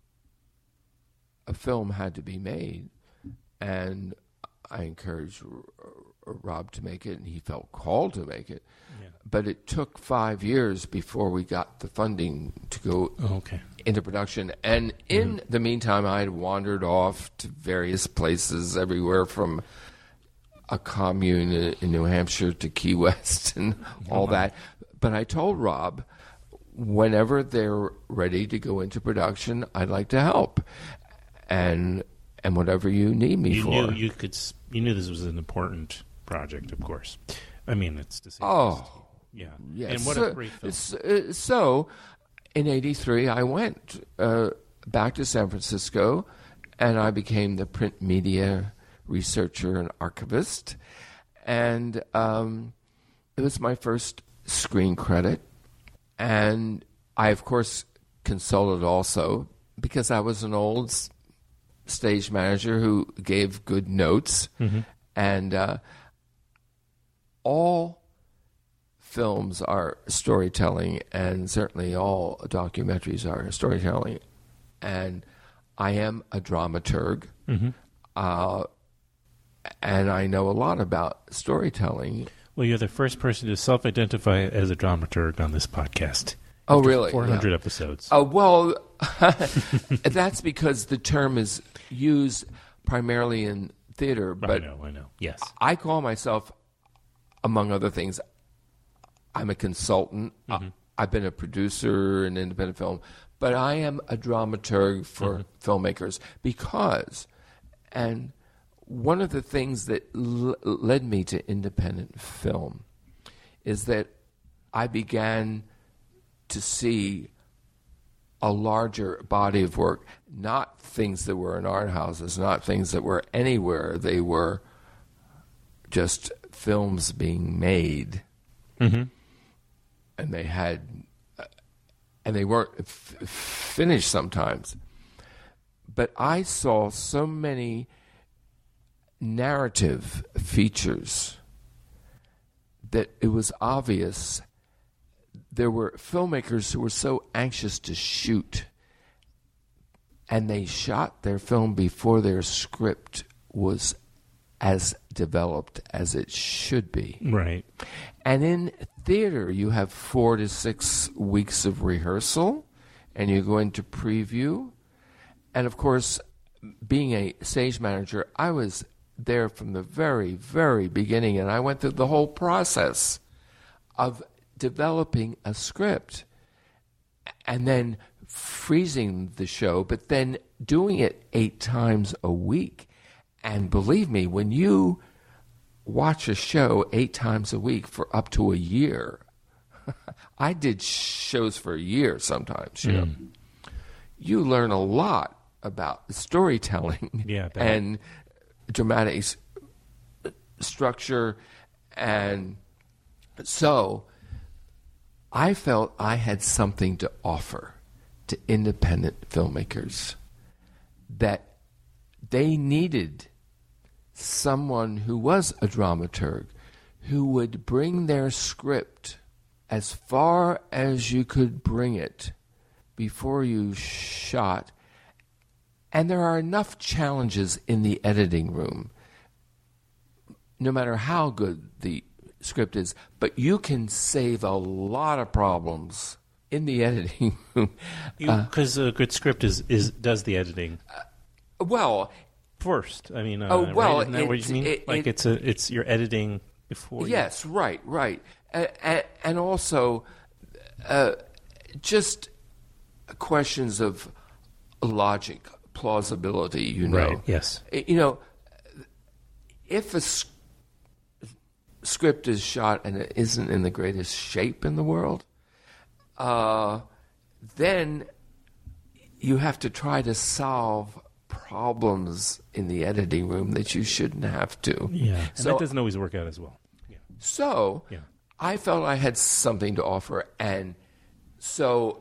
a film had to be made, and I encouraged R- R- Rob to make it, and he felt called to make it. Yeah. But it took five years before we got the funding to go Oh, okay. into production. And in the meantime, I had wandered off to various places everywhere from a commune in, in New Hampshire to Key West and all that. But I told Rob, whenever they're ready to go into production, I'd like to help. And and whatever you need me You for. knew you could. s- You knew this was an important project, of course. I mean, it's to say. Oh, yeah. yes. And what so, a great film. s- uh, So, in eighty-three, I went uh, back to San Francisco, and I became the print media researcher and archivist. And um, it was my first screen credit. And I, of course, consulted also because I was an old s- stage manager who gave good notes. Mm-hmm. And uh, all films are storytelling, and certainly all documentaries are storytelling. And I am a dramaturg, Mm-hmm. uh, and I know a lot about storytelling. Well, you're the first person to self-identify as a dramaturg on this podcast. Oh, After really? four hundred Yeah. episodes. Uh, well, that's because the term is used primarily in theater, I but know, I know. Yes. I call myself, among other things, I'm a consultant. Mm-hmm. I, I've been a producer in independent film, but I am a dramaturg for Mm-hmm. filmmakers because, and one of the things that l- led me to independent film is that I began to see a larger body of work, not things that were in art houses, not things that were anywhere. They were just films being made. Mm-hmm. And they had, uh, and they weren't f- finished sometimes. But I saw so many narrative features that it was obvious there were filmmakers who were so anxious to shoot, and they shot their film before their script was as developed as it should be. Right. And in theater, you have four to six weeks of rehearsal, and you go into preview. And of course, being a stage manager, I was there from the very, very beginning, and I went through the whole process of developing a script and then freezing the show, but then doing it eight times a week. And believe me, when you watch a show eight times a week for up to a year, I did shows for a year sometimes, you know, Mm. you learn a lot about storytelling Yeah, I bet. and dramatic s- structure. And so I felt I had something to offer to independent filmmakers, that they needed someone who was a dramaturg, who would bring their script as far as you could bring it before you shot. And there are enough challenges in the editing room, no matter how good the script is, but you can save a lot of problems in the editing room. Because a good script is, is does the editing Well, first. I mean, uh, Oh, well, right? Isn't that what it's- you mean? it- like it- it's a it's you're editing before. yes, right, right. And, and also, uh, just questions of logic, plausibility, you You, know. right. Yes. You know, if a s- script is shot and it isn't in the greatest shape in the world, uh, then you have to try to solve problems in the editing room that you shouldn't have to. Yeah. And So- that doesn't always work out as well. Yeah. So Yeah. I felt I had something to offer, and so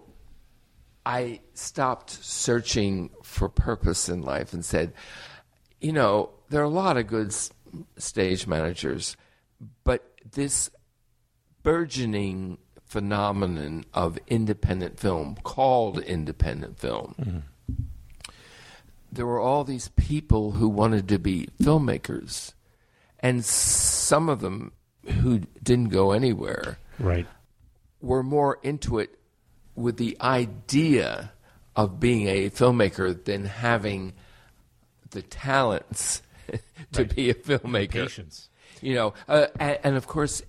I stopped searching for purpose in life and said, you know, there are a lot of good s- stage managers, but this burgeoning phenomenon of independent film, called independent film, Mm-hmm. there were all these people who wanted to be filmmakers, and some of them who didn't go anywhere Right. were more into it with the idea of being a filmmaker than having the talents to Right. be a filmmaker. Patience. You know, uh, and, and of course,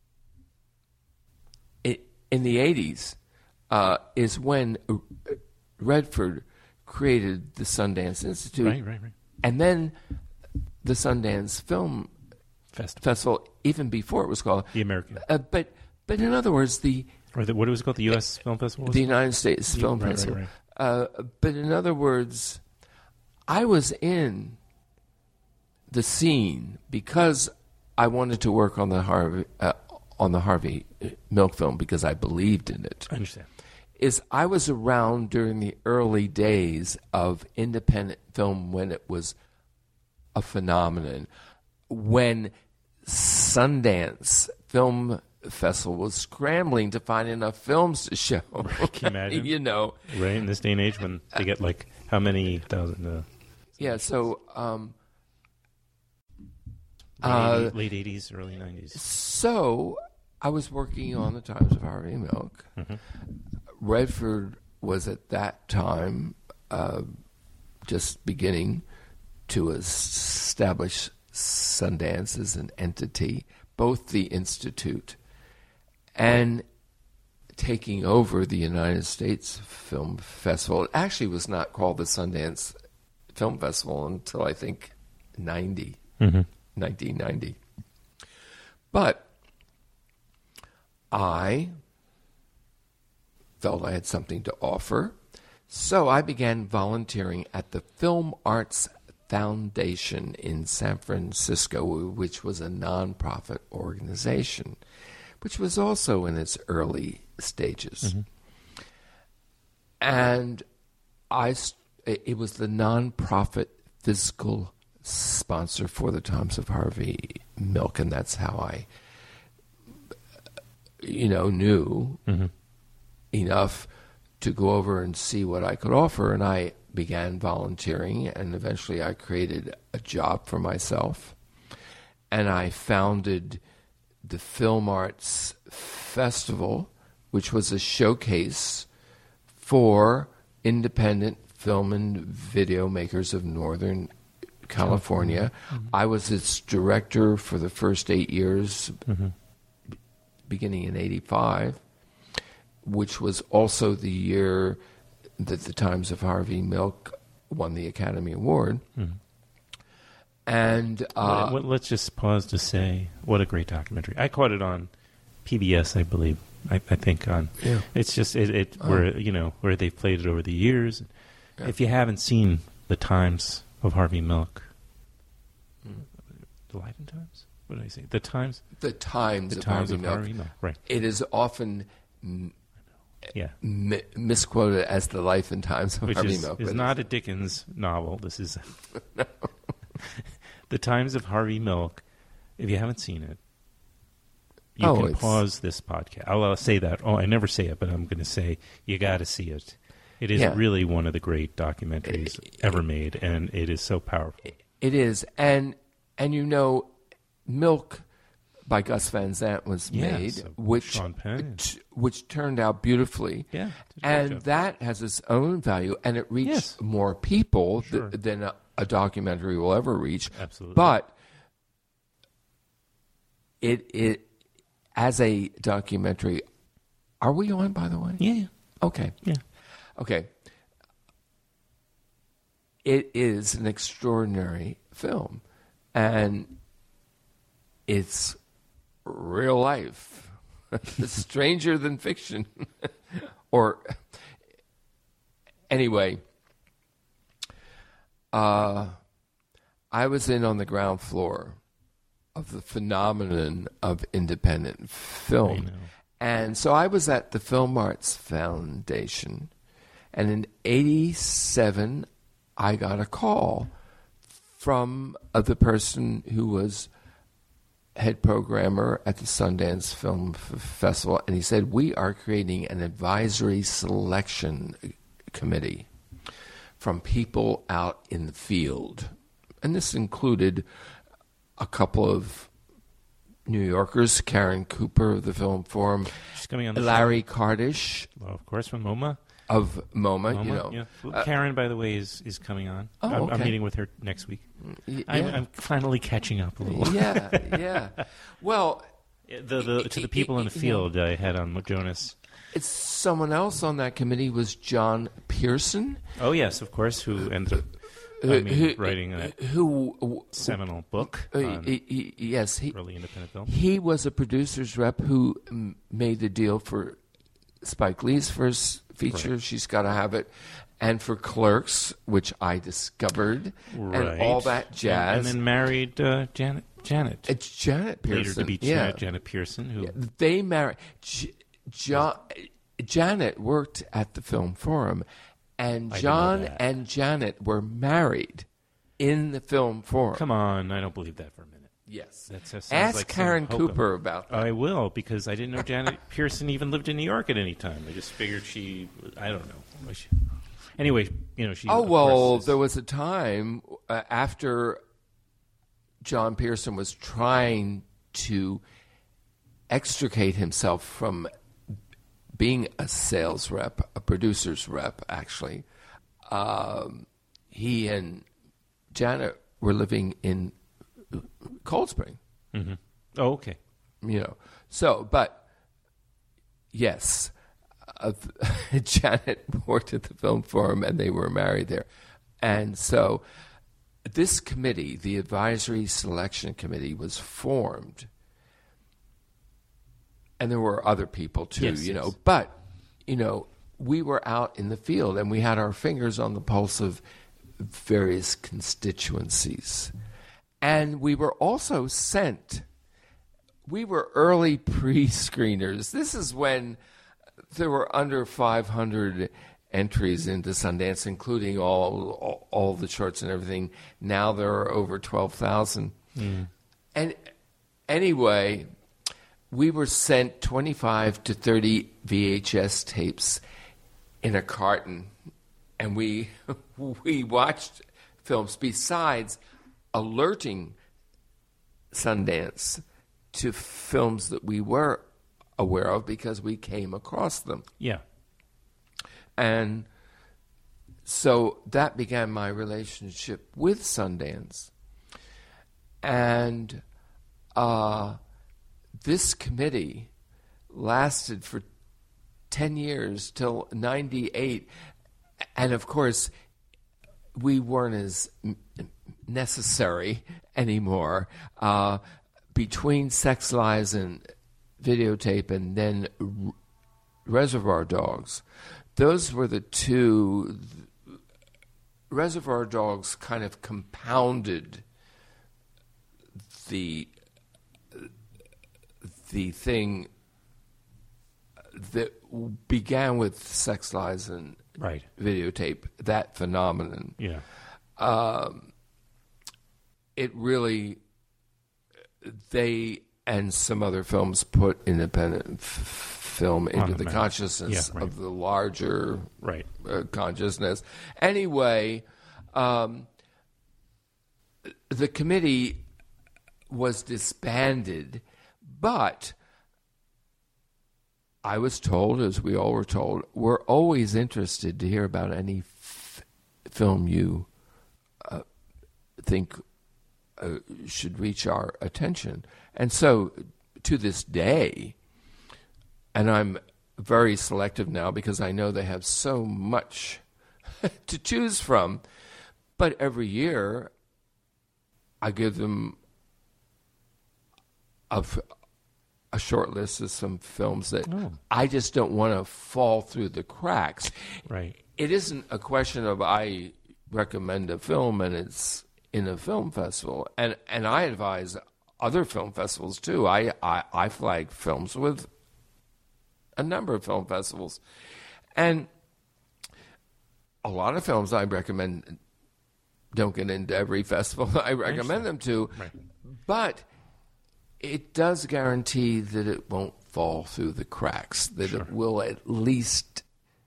it, in the eighties uh, is when Redford created the Sundance Institute, Right. Right. Right. and then the Sundance Film Festival. Festival, even before it was called. The American. Uh, but, but in other words, the Or the, what was it called? The U S Film Festival? was the it? United States Yeah, Film right, right, Festival. right. Uh, but in other words, I was in the scene because I wanted to work on the Harvey uh, on the Harvey Milk film because I believed in it. I understand. Is I was around during the early days of independent film when it was a phenomenon, when Sundance Film Festival was scrambling to find enough films to show. Can you imagine? You know, right in this day and age when they get like how many thousand? Uh, yeah. So, um, late, uh, eighties, late eighties, early nineties. So I was working on the Times of Harvey Milk. Mm-hmm. Redford was at that time uh, just beginning to establish Sundance as an entity, both the Institute and taking over the United States Film Festival. It actually was not called the Sundance Film Festival until I think ninety, Mm-hmm. nineteen ninety. But I felt I had something to offer, so I began volunteering at the Film Arts Foundation in San Francisco, which was a nonprofit organization, which was also in its early stages. Mm-hmm. And I, it was the nonprofit fiscal sponsor for the Times of Harvey Milk, and that's how I, you know, knew Mm-hmm. enough to go over and see what I could offer, and I began volunteering, and eventually I created a job for myself, and I founded the Film Arts Festival, which was a showcase for independent film and video makers of Northern California. Mm-hmm. I was its director for the first eight years, Mm-hmm. beginning in eighty-five, which was also the year that the Times of Harvey Milk won the Academy Award. Mm-hmm. And uh, well, let's just pause to say what a great documentary. I caught it on P B S, I believe. I, I think on yeah. it's just it, it Oh. where you know where they've played it over the years. Yeah. If you haven't seen the Times of Harvey Milk, Mm. the Life and Times. What did I say? The Times. the Times The of Times Harvey of Milk. Harvey Milk. Right. It is often m- Yeah. mi- misquoted as the Life and Times of Which Harvey is, Milk. is but not a it's- Dickens novel. This is The Times of Harvey Milk. If you haven't seen it, you Oh, can it's- pause this podcast. I'll, I'll say that. Oh, I never say it, but I'm going to say you got to see it. It is Yeah. really one of the great documentaries ever made, and it is so powerful. It is. And, and you know, Milk by Gus Van Sant was Yes, made, of which, Sean Penn. t- which turned out beautifully. Yeah, did a great And job. that has its own value, and it reached Yes. more people Sure. th- than a, a documentary will ever reach. Absolutely. But it it as a documentary, are we on, by the way? Yeah, yeah, Okay. yeah. Okay. It is an extraordinary film, and it's real life, stranger than fiction. Or anyway, uh, I was in on the ground floor of the phenomenon of independent I film. know. And so I was at the Film Arts Foundation, and in eighty-seven, I got a call from uh, the person who was head programmer at the Sundance Film F- Festival, and he said, we are creating an advisory selection committee from people out in the field. And this included a couple of New Yorkers, Karen Cooper of the Film Forum, She's coming on the Larry Kardish show. Well, of course, from MoMA. of MoMA, MoMA, you know. yeah. Well, Uh, Karen, by the way, is, is coming on. Oh, I'm, I'm okay. meeting with her next week. y- I'm, yeah. I'm finally catching up a little. yeah, yeah. Well, The, the, to the people in the field I had on Jonas. it's someone else on that committee was John Pearson, Oh, yes, of course, who ended up who, I mean, who- writing a who, seminal book uh, on he- he- yes, he early independent film. he was a producer's rep who mm, made the deal for Spike Lee's first feature. Right. She's Got to Have It, and for Clerks, which I discovered, and Right. all that jazz. And, and then married uh, Janet Janet. It's Janet Pearson. Later to be yeah. Janet, Janet Pearson, who Yeah, they married. J- John, Janet worked at the Film Forum, and I didn't know John that. and Janet were married in the Film Forum. Come on, I don't believe that for a minute. Yes. That sounds Ask like some Karen hokum. Cooper about that. I will, because I didn't know Janet Pearson even lived in New York at any time. I just figured she, I don't know. She, anyway, you know, she. Oh, of well, course, is- there was a time uh, after John Pearson was trying to extricate himself from being a sales rep, a producer's rep, actually. Um, he and Janet were living in Cold Spring. Mm-hmm. Oh, okay. You know, so, but yes, uh, Janet worked at the Film Forum and they were married there. And so this committee, the Advisory Selection Committee, was formed. And there were other people too, Yes, you yes. know, but, you know, we were out in the field and we had our fingers on the pulse of various constituencies. And we were also sent, we were early pre-screeners. This is when there were under five hundred entries into Sundance, including all all, all the shorts and everything. Now there are over twelve thousand. Mm. And anyway, we were sent twenty-five to thirty V H S tapes in a carton, and we we watched films besides alerting Sundance to films that we were aware of because we came across them. Yeah. And so that began my relationship with Sundance. And uh, this committee lasted for ten years till ninety-eight. And of course, we weren't as necessary anymore. Uh, between Sex Lies and Videotape and then R- Reservoir Dogs, those were the two. Reservoir Dogs kind of compounded the the thing that began with Sex Lies and Right. Videotape, that phenomenon. Yeah. Um, it really, they and some other films put independent f- film into On the the map. consciousness Yeah, right. of the larger Right. uh, consciousness. Anyway, um, the committee was disbanded, but I was told, as we all were told, we're always interested to hear about any f- film you uh, think uh, should reach our attention. And so, to this day, and I'm very selective now because I know they have so much to choose from, but every year I give them a, f- a short list of some films that Oh. I just don't want to fall through the cracks. Right. It isn't a question of I recommend a film and it's in a film festival, and and I advise other film festivals too. I I, I flag films with a number of film festivals, and a lot of films I recommend don't get into every festival I recommend them to, Right. but it does guarantee that it won't fall through the cracks, that Sure. it will at least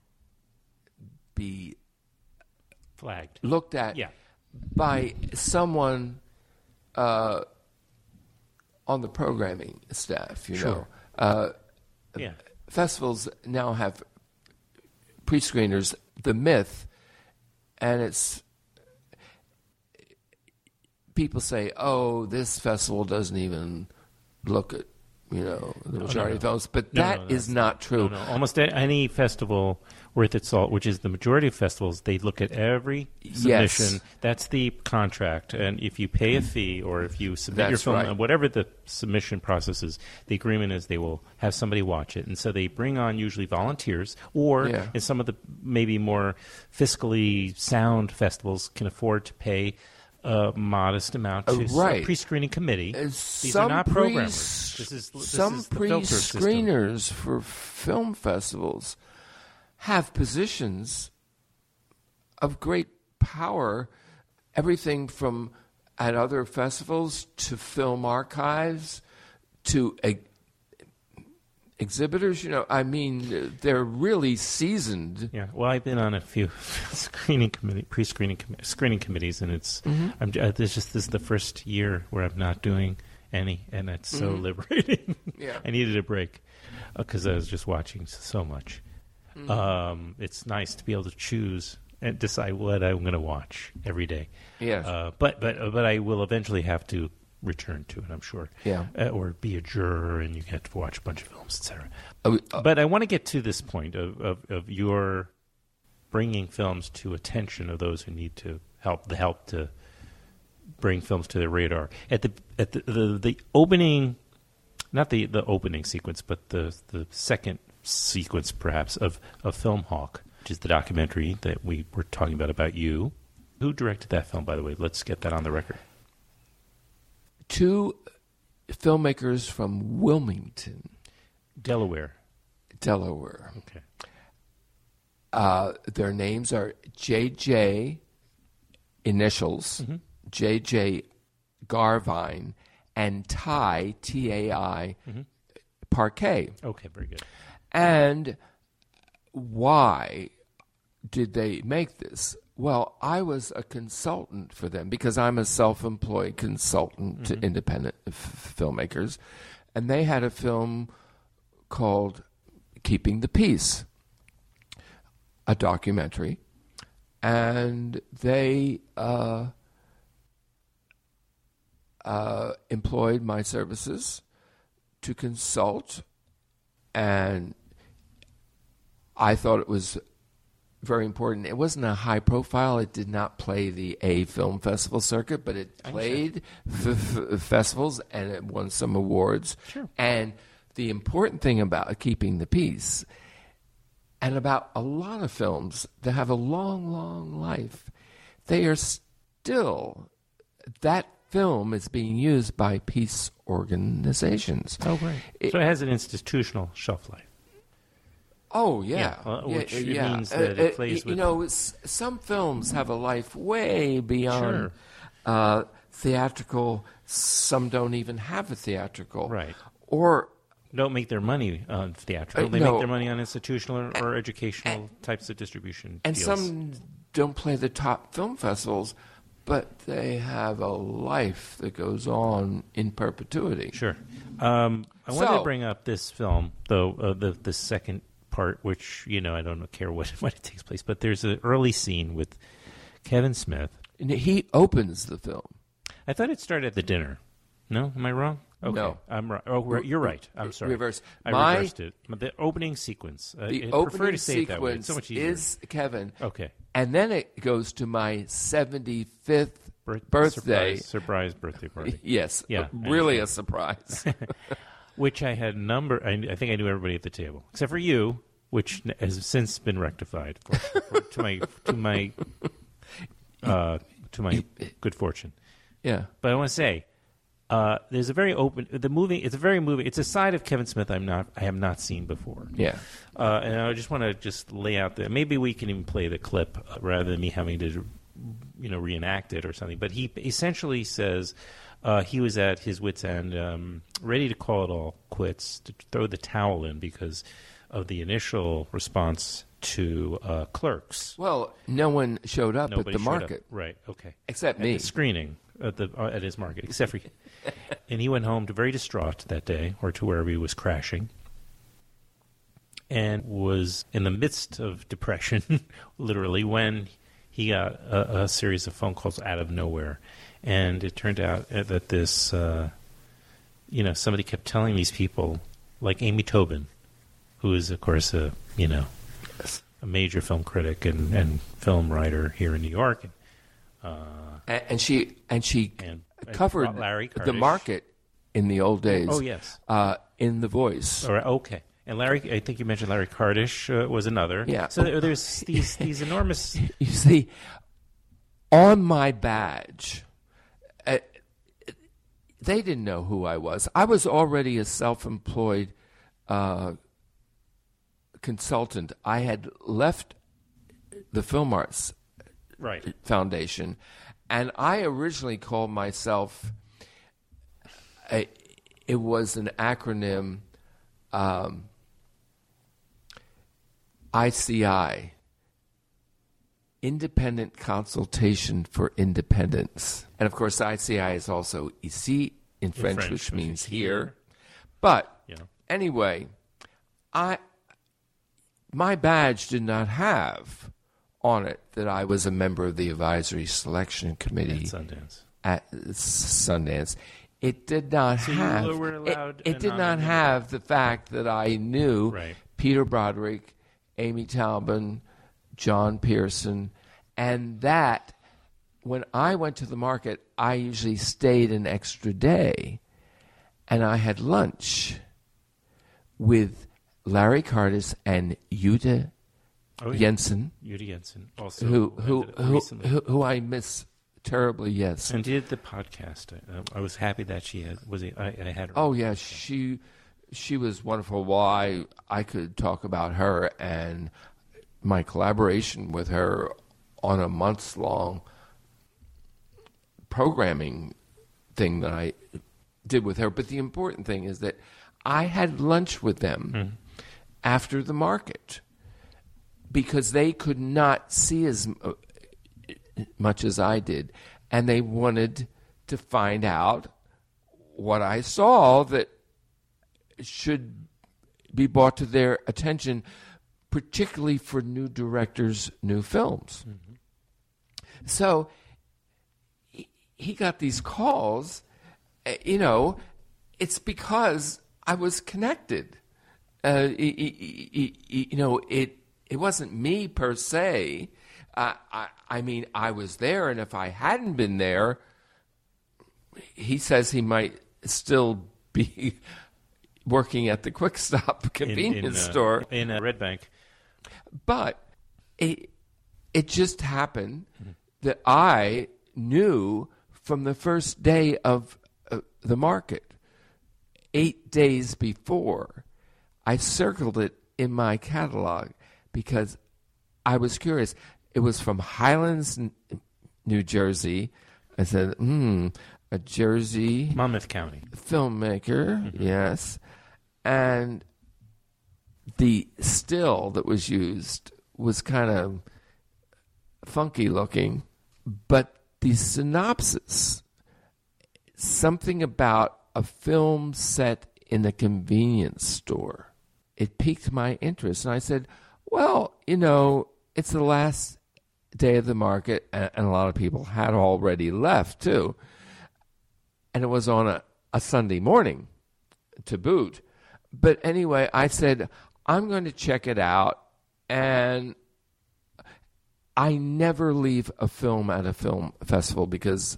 be Flagged. looked at Yeah. by someone uh, on the programming staff, you Sure. know. Uh, Yeah. festivals now have pre-screeners, The Myth, and it's people say, oh, this festival doesn't even look at, you know, the majority no. of films, but No, that no, is that's- not true. No, no. Almost a- any festival worth its salt, which is the majority of festivals, they look at every Yes. submission. That's the contract. And if you pay a fee or if you submit your That's film, right. whatever the submission process is, the agreement is they will have somebody watch it. And so they bring on usually volunteers, or Yeah. in some of the maybe more fiscally sound festivals can afford to pay a modest amount to Uh, right. a pre-screening committee. Uh, These some are not pre- programmers. This is this some is the filter system. pre-screeners for film festivals have positions of great power, everything from at other festivals to film archives to ex- exhibitors. You know, I mean, they're really seasoned. Yeah, well, I've been on a few screening committee, pre-screening com- screening committees, and it's Mm-hmm. I'm uh, this just this is the first year where I'm not doing any, and it's so Mm-hmm. liberating. Yeah. I needed a break because I was just watching so much. Mm-hmm. Um, it's nice to be able to choose and decide what I'm going to watch every day. Yes. Uh, but but but I will eventually have to return to it, I'm sure. Yeah. Uh, or be a juror, and you get to watch a bunch of films, et cetera. Uh, uh, But I want to get to this point of, of, of your bringing films to attention of those who need to help the help to bring films to their radar. At the at the the, the opening, not the, the opening sequence, but the the second sequence perhaps of of Film Hawk, which is the documentary that we were talking about about you. Who directed that film, by the way? Let's get that on the record. Two filmmakers from Wilmington, Delaware. Delaware. Okay. Uh, their names are J J, initials, Mm-hmm. J J Garvine, and Ty, T A I, Mm-hmm. Parquet. Okay, very good. And why did they make this? Well, I was a consultant for them because I'm a self-employed consultant to independent f- filmmakers. And they had a film called Keeping the Peace, a documentary. And they uh, uh, employed my services to consult, and I thought it was very important. It wasn't a high profile. It did not play the A film festival circuit, but it played f- f- festivals, and it won some awards. Sure. And the important thing about Keeping the Peace, and about a lot of films that have a long, long life, they are still, that film is being used by peace organizations. Oh, great. It- so it has an institutional shelf life. Oh yeah, Yeah, well, which yeah, it yeah. means that it plays you with- know, s- some films have a life way beyond Sure. uh, theatrical. Some don't even have a theatrical. Right. Or Don't make their money on theatrical. Uh, They no. make their money on institutional or, or educational types of distribution and deals. some don't play the top film festivals, but they have a life that goes on in perpetuity. Sure. Um, I wanted So- to bring up this film, though, uh, the the second part, which, you know, I don't care what, when it takes place, but there's an early scene with Kevin Smith. And he opens the film. I thought it started at the dinner. No? Am I wrong? Okay. No. I'm right. Oh, right. You're right. I'm sorry. Reverse. I My- reversed it. The opening sequence. Uh, The I opening prefer to say it that way. It's sequence so much easier. is Kevin. Okay. And then it goes to my seventy-fifth Bir- birthday. Surprise, surprise birthday party. Yes, Yeah, really I a surprise. Which I had number. I, I think I knew everybody at the table except for you, which n- has since been rectified for, for, to my to my uh, to my good fortune. Yeah, But I want to say, uh, there's a very open. The movie. It's a very movie. It's a side of Kevin Smith I'm not. I have not seen before. yeah. Uh, and I just want to just lay out the. Maybe we can even play the clip uh, rather than me having to, you know, reenact it or something. But he essentially says uh, he was at his wit's end, um, ready to call it all quits, to throw the towel in because of the initial response to uh, Clerks. Well, no one showed up Nobody at the showed up. market Right? Okay. except At me. the screening at the uh, at his market, except for, and he went home to very distraught that day, or to wherever he was crashing, and was in the midst of depression, literally, when he got a, a series of phone calls out of nowhere, and it turned out that this, uh, you know, somebody kept telling these people, like Amy Tobin, who is of course a you know a major film critic and, and film writer here in New York. And, uh, and, and she and she And- and covered Larry the Kurdish. market in the old days. Oh, yes. uh, in The Voice. All right, okay. And Larry, I think you mentioned Larry Kardish uh, was another. Yeah. So there, there's these these enormous. You see, on my badge uh, they didn't know who I was. I was already a self-employed uh, consultant. I had left the Film Arts Right. Foundation, and I originally called myself, a, it was an acronym, um, I C I, Independent Consultation for Independence. And of course, I C I is also ici in French, French, which which means is here. here. But Yeah. anyway, I my badge did not have on it that I was a member of the advisory selection committee At Sundance. at Sundance. It did not So you have. were allowed it it a did not nominee. have the fact that I knew Right. Peter Broderick, Amy Taubin, John Pearson, and that when I went to the market, I usually stayed an extra day, and I had lunch with Larry Curtis and Jutta Oh, yeah. Jensen, Jutta Jensen. Also who who ended who, recently. who who I miss terribly. Yes. And did the podcast. I, I was happy that she had, was it, I, I had her. Oh yeah, she she was wonderful. Well, I I could talk about her and my collaboration with her on a months long programming thing that I did with her. But the important thing is that I had lunch with them Mm-hmm. after the market because they could not see as uh, much as I did, and they wanted to find out what I saw that should be brought to their attention, particularly for new directors, new films. Mm-hmm. So he, he got these calls, uh, you know, it's because I was connected. Uh, he, he, he, he, you know, it it wasn't me per se. Uh, I, I mean, I was there, and if I hadn't been there, he says he might still be working at the Quick Stop convenience in, in, uh, store in uh, Red Bank. But it it just happened mm-hmm. that I knew from the first day of uh, the market, eight days before, I circled it in my catalog because I was curious. It was from Highlands, New Jersey. I said, hmm, a Jersey Monmouth County filmmaker, mm-hmm. yes. And the still that was used was kind of funky looking, but the synopsis, something about a film set in a convenience store, it piqued my interest. And I said, well, you know, it's the last day of the market, and, and a lot of people had already left, too. And it was on a, a Sunday morning to boot. But anyway, I said, I'm going to check it out. And I never leave a film at a film festival because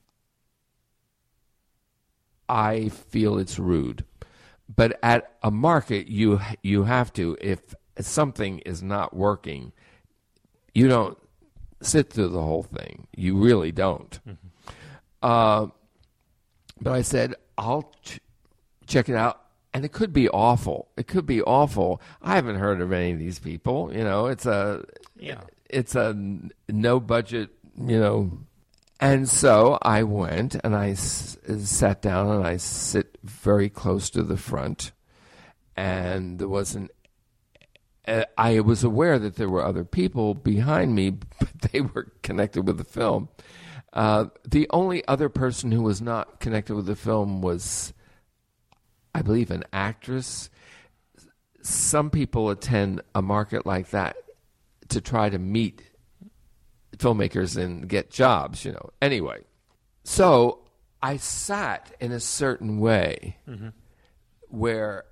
I feel it's rude. But at a market, you you have to. If something is not working, you don't sit through the whole thing. You really don't. Mm-hmm. Uh, but I said, I'll ch- check it out. And it could be awful. It could be awful. I haven't heard of any of these people. You know, it's a yeah. it's a no budget, you know. And so I went and I s- sat down and I sit very close to the front. And there wasn't, uh, I was aware that there were other people behind me, but they were connected with the film. Uh, the only other person who was not connected with the film was, I believe, an actress. Some people attend a market like that to try to meet filmmakers and get jobs, you know. Anyway, so I sat in a certain way mm-hmm. where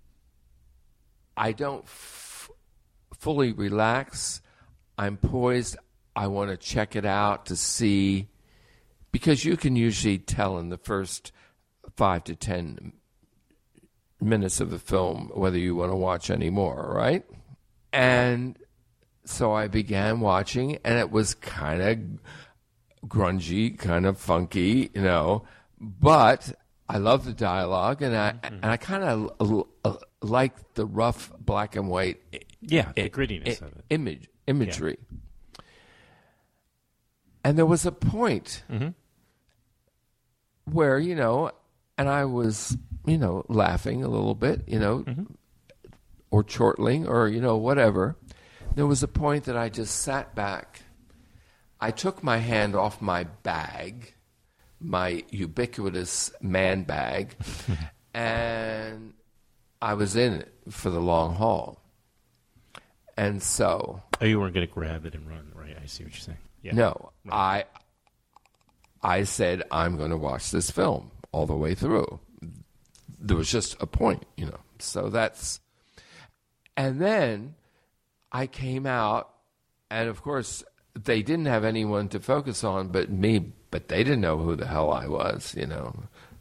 I don't f- fully relax. I'm poised. I want to check it out to see, because you can usually tell in the first five to ten minutes of the film whether you want to watch any more, right? And so I began watching, and it was kind grungy, kind of funky, you know. But I love the dialogue, and I mm-hmm. and I kind of l- l- like the rough black and white, yeah, I- the grittiness I- of it, image imagery. Yeah. And there was a point mm-hmm. where, you know, and I was, you know, laughing a little bit, you know, mm-hmm. or chortling, or you know, whatever. There was a point that I just sat back. I took my hand off my bag, my ubiquitous man bag, and I was in it for the long haul. And so... Oh, you weren't going to grab it and run, right? I see what you're saying. Yeah. No, right. I, I said, I'm going to watch this film all the way through. There was just a point, you know. So that's... And then I came out, and of course... They didn't have anyone to focus on but me, but they didn't know who the hell I was, you know.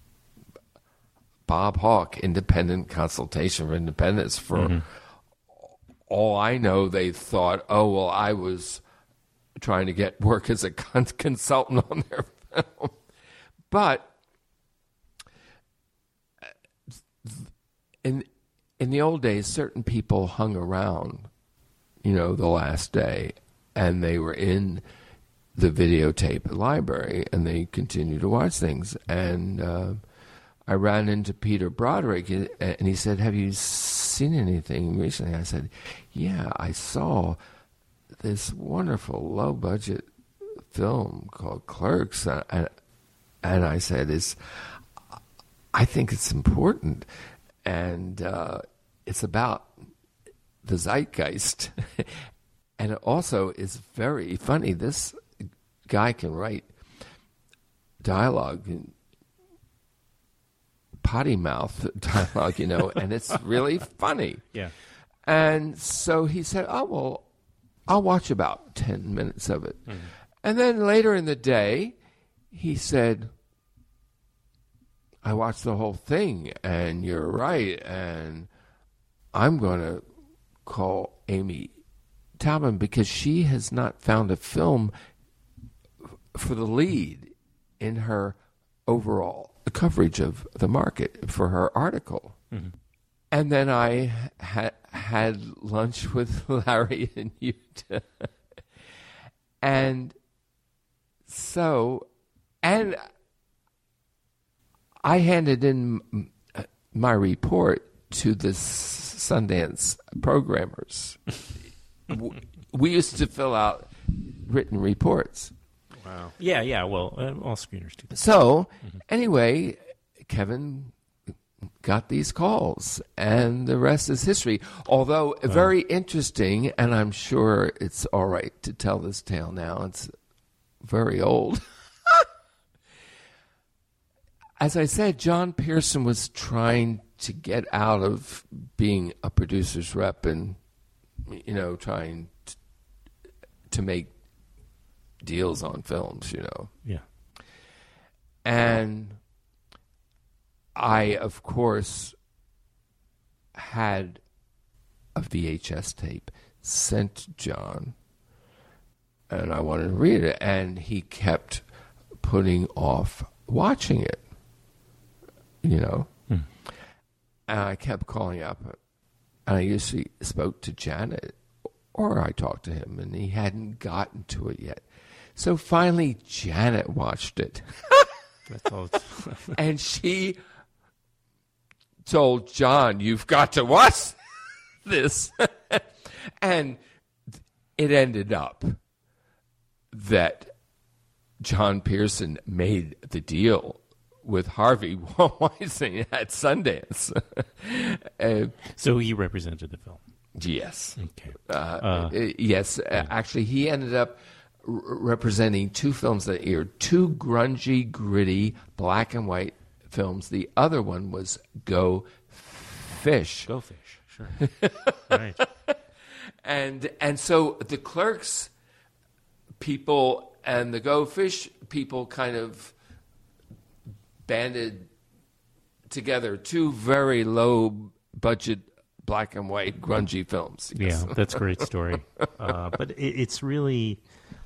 Bob Hawke, Independent Consultation for Independence. For mm-hmm. all I know, they thought, oh, well, I was trying to get work as a con- consultant on their film. But in in the old days, certain people hung around, you know, the last day. And they were in the videotape library, and they continued to watch things. And uh, I ran into Peter Broderick, and he said, have you seen anything recently? I said, yeah, I saw this wonderful low-budget film called Clerks. And, and I said, it's, I think it's important. And uh, it's about the zeitgeist. And it also is very funny. This guy can write dialogue, potty mouth dialogue, you know, and it's really funny. Yeah. And so he said, oh, well, I'll watch about ten minutes of it. Mm-hmm. And then later in the day, he said, I watched the whole thing, and you're right, and I'm going to call Amy Taubman because she has not found a film for the lead in her overall coverage of the market for her article. Mm-hmm. And then I ha- had lunch with Larry in Utah. And so, and I handed in my report to the Sundance programmers. We used to fill out written reports. Wow. Yeah, yeah. Well, uh, all screeners do that. So, mm-hmm. anyway, Kevin got these calls, and the rest is history. Although wow. very interesting, and I'm sure it's all right to tell this tale now. It's very old. As I said, John Pearson was trying to get out of being a producer's rep and, you know, trying t- to make deals on films, you know. Yeah. And I, of course, had a V H S tape sent to John, and I wanted to read it, and he kept putting off watching it, you know. Hmm. And I kept calling up, and I usually spoke to Janet, or I talked to him, and he hadn't gotten to it yet. So finally, Janet watched it. That's all. And she told John, you've got to watch this. And it ended up that John Pearson made the deal with Harvey Weinstein at Sundance. uh, so he represented the film. Yes. Okay. Uh, uh, yes. Yeah. Actually, he ended up r- representing two films that year, two grungy, gritty, black and white films. The other one was Go Fish. Go Fish, sure. Right. And and so the Clerks people and the Go Fish people kind of banded together, two very low budget black and white grungy films. Yeah, that's a great story. uh, but it, it's really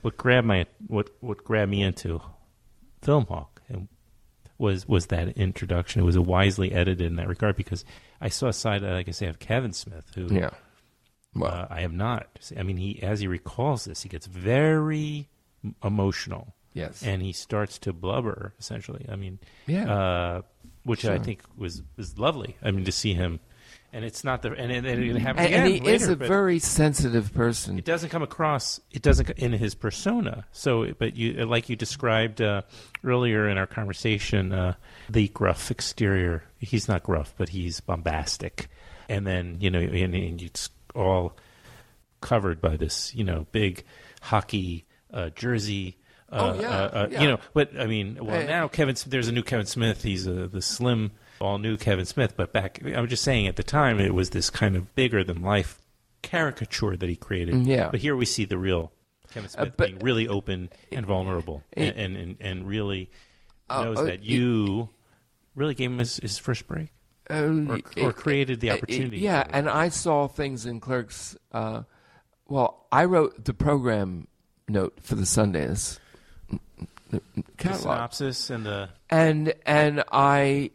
what grabbed my what what grabbed me into Filmhawk and was was that introduction. It was a wisely edited in that regard because I saw a side, like I say, of Kevin Smith, who Yeah. Well, uh, I have not. I mean, he as he recalls this, he gets very emotional. yes. And he starts to blubber, essentially. I mean, Yeah. uh, which I Sure. think was, was lovely. I mean, to see him, and it's not the and, and it happens and, again and he later, is a but very sensitive person. it doesn't come across. It doesn't co- in his persona. So, but you like you described uh, earlier in our conversation, uh, the gruff exterior. He's not gruff, but he's bombastic, and then you know, and, and it's all covered by this, you know, big hockey uh, jersey. Uh, Oh, yeah, uh, uh, yeah. You know, but I mean, well, Hey. now Kevin, there's a new Kevin Smith. He's a, the slim, all new Kevin Smith. But back, I was just saying, at the time, it was this kind of bigger than life caricature that he created. Yeah. But here we see the real Kevin Smith Uh, but- being really open and vulnerable, It- and, and and and really Uh, knows uh, that you really gave him his, his first break, Uh, or, or created the uh, opportunity. yeah, for it. and I saw things in Clerks. Uh, well, I wrote the program note for the Sundance the catalog, synopsis and the and and I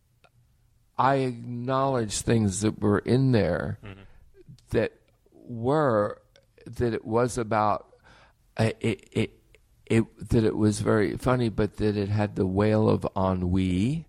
I acknowledged things that were in there Mm-hmm. that were that it was about uh, it, it it that it was very funny, but that it had the wail of ennui,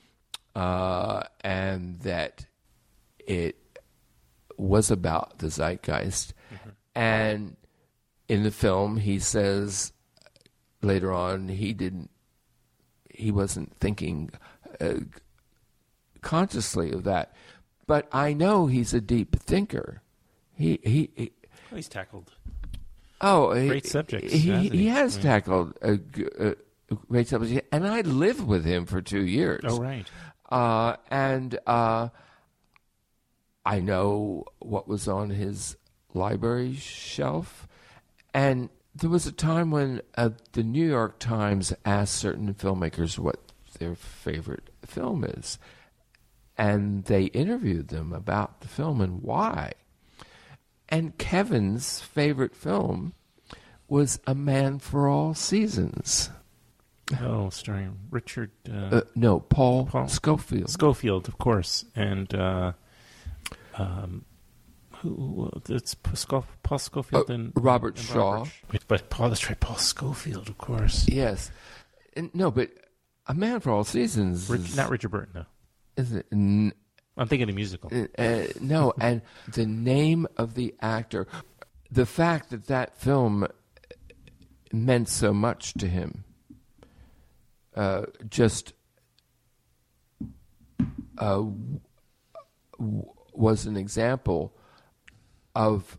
uh, and that it was about the zeitgeist. Mm-hmm. And in the film, he says later on he didn't he wasn't thinking uh, consciously of that, but I know he's a deep thinker. He he. he well, he's tackled. Oh, Great he, subjects, He, hasn't he he? has Yeah. tackled a, g- a great subject, and I lived with him for two years. Oh, right. Uh, and uh, I know what was on his library shelf. And there was a time when uh, the New York Times asked certain filmmakers what their favorite film is. And they interviewed them about the film and why. And Kevin's favorite film was A Man for All Seasons. Oh, starring Richard uh, Uh, no, Paul, Paul Scofield. Schofield, of course, and uh, um, who, who it's Paul, Paul Schofield Uh, and Robert and Shaw. Robert. But Paul, that's right, Paul Schofield, of course. Yes. And, no, but A Man for All Seasons Rich, is, not Richard Burton, no. is it, n- I'm thinking of musical. uh, no, and the name of the actor, the fact that that film meant so much to him, uh, just uh, w- w- was an example of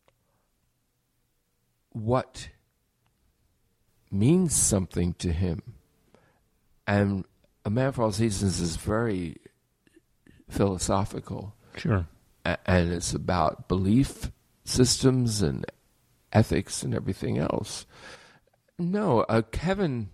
what means something to him. And A Man for All Seasons is very philosophical, Sure. a- and it's about belief systems and ethics and everything else. No, uh, Kevin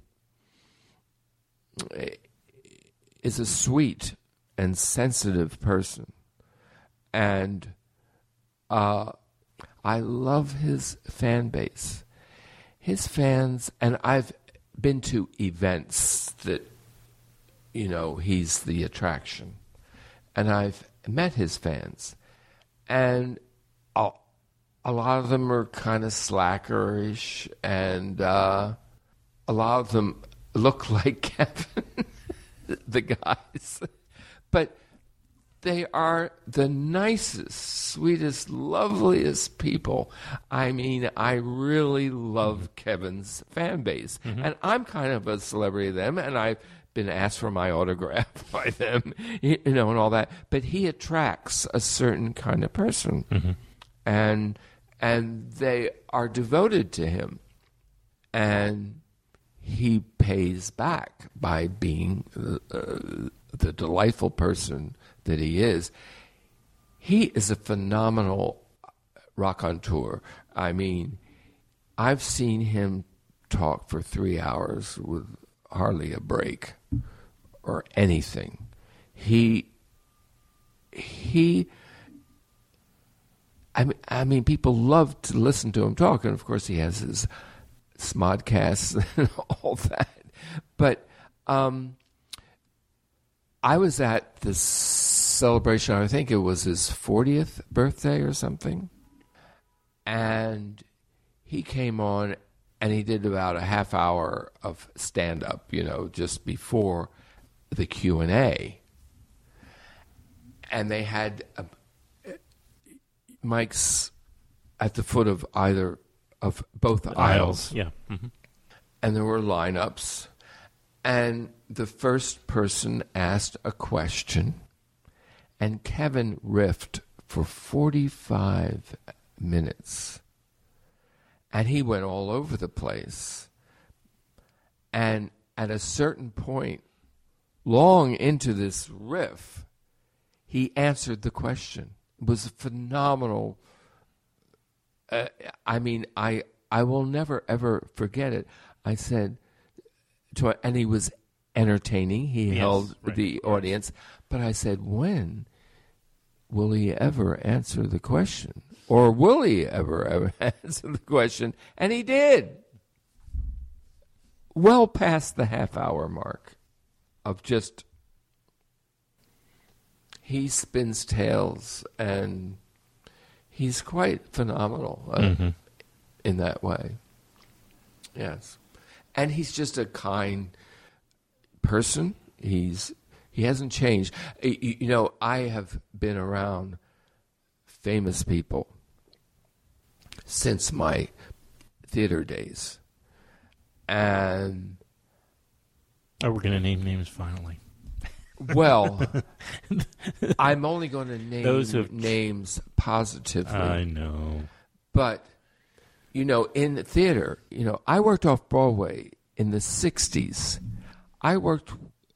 is a sweet and sensitive person, and uh, I love his fan base. His fans, and I've been to events that, you know, he's the attraction. And I've met his fans. And a, a lot of them are kind of slackerish, and uh, a lot of them look like Kevin, the guys. But they are the nicest, sweetest, loveliest people. I mean, I really love Kevin's fan base. Mm-hmm. And I'm kind of a celebrity of them, and I've been asked for my autograph by them, you know, and all that. But he attracts a certain kind of person. Mm-hmm. And and they are devoted to him. And he pays back by being uh, the delightful person that he is. He is a phenomenal raconteur. I mean, I've seen him talk for three hours with hardly a break or anything. He, he, I mean, I mean, people love to listen to him talk, and of course he has his Smodcasts and all that. But um, I was at this celebration, I think it was his fortieth birthday or something, and he came on and he did about a half hour of stand-up, you know, just before the Q and A. And they had uh, mics at the foot of either of both aisles. Aisles, yeah. Mm-hmm. And there were lineups. And the first person asked a question, and Kevin riffed for forty-five minutes. And he went all over the place. And at a certain point, long into this riff, he answered the question. It was phenomenal. Uh, I mean, I I will never, ever forget it. I said, to, and he was entertaining. He Yes, held right, the right. audience. But I said, when will he ever answer the question? Or will he ever, ever answer the question? And he did. Well past the half-hour mark of just, he spins tales, and he's quite phenomenal uh, Mm-hmm. in that way. Yes. And he's just a kind person. He's he hasn't changed. You, you know, I have been around famous people since my theater days. And Oh, we're going to name names finally. well, I'm only going to name Those who've- names positively. I know. But, you know, in the theater, you know, I worked off Broadway in the sixties. I worked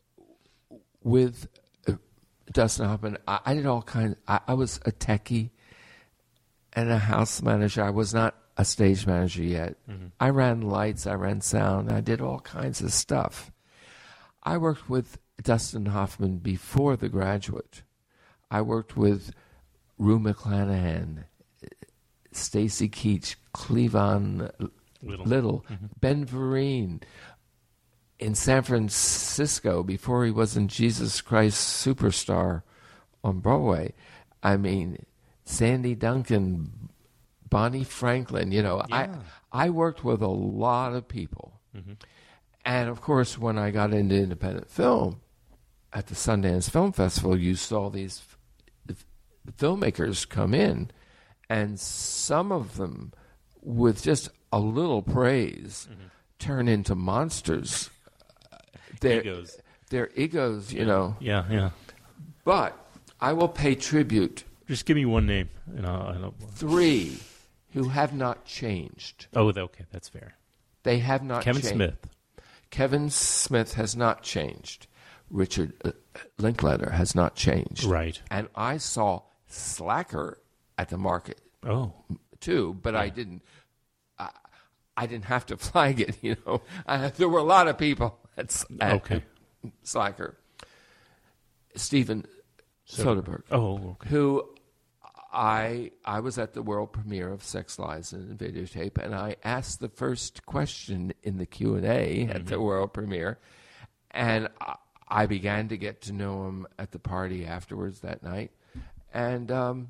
with uh, Dustin Hoffman. I, I did all kinds. I, I was a techie and a house manager. I was not a stage manager yet. Mm-hmm. I ran lights. I ran sound. I did all kinds of stuff. I worked with Dustin Hoffman before The Graduate. I worked with Rue McClanahan, Stacy Keach, Cleavon Little. Little, Mm-hmm. Ben Vereen in San Francisco before he was in Jesus Christ Superstar on Broadway. I mean, Sandy Duncan, Bonnie Franklin, you know, Yeah. I I worked with a lot of people. Mm-hmm. And of course, when I got into independent film at the Sundance Film Festival, you saw these f- filmmakers come in, and some of them, with just a little praise, Mm-hmm. turn into monsters. Their Egos. Their egos, you know. Yeah, yeah. But I will pay tribute Just give me one name. And I'll, I don't, three who have not changed. oh, okay, that's fair. They have not Kevin changed. Smith. Kevin Smith has not changed. Richard uh, Linklater has not changed. Right. And I saw Slacker at the market Oh, too, but I didn't. I, I didn't have to flag it. You know, I, there were a lot of people at, S- at Okay. Slacker. Steven Soderbergh, oh, okay. who I I was at the world premiere of Sex, Lies, and Videotape, and I asked the first question in the Q and A at the world premiere, and I, I began to get to know him at the party afterwards that night, and um,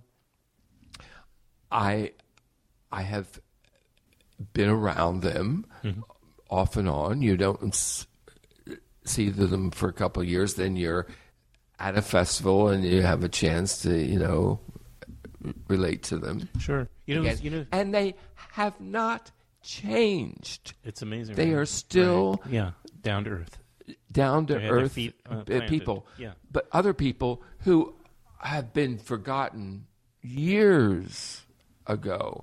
I I have been around them off and on. You don't s- see them for a couple of years, then you're at a festival and you have a chance to, you know, relate to them. Sure. You know, Again. you know, And they have not changed. it's amazing. They right? are still Right. yeah, down to earth. down to They had their earth feet, uh, uh, planted. people. Yeah. But other people who have been forgotten years ago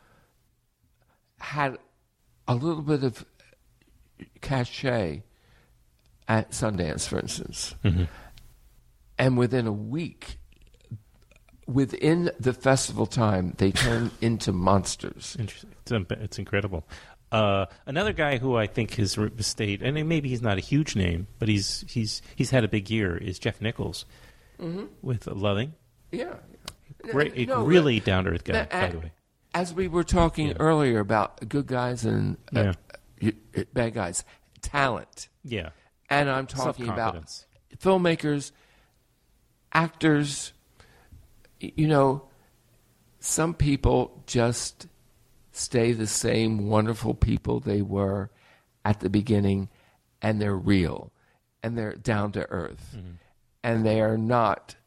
had a little bit of cachet at Sundance, for instance. Mm-hmm. And within a week, within the festival time, they turn into monsters. Interesting. It's, um, it's incredible. Uh, another guy who I think has re- stayed, and maybe he's not a huge name, but he's he's he's had a big year, is Jeff Nichols with Loving. Yeah. Great, No, a really down to earth guy, uh, by the way. as we were talking Yeah. earlier about good guys and uh, Yeah. uh, bad guys, talent. Yeah. And I'm talking about Self-confidence. filmmakers, actors. y- You know, some people just stay the same wonderful people they were at the beginning, and they're real, and they're down to earth, Mm-hmm. and they are not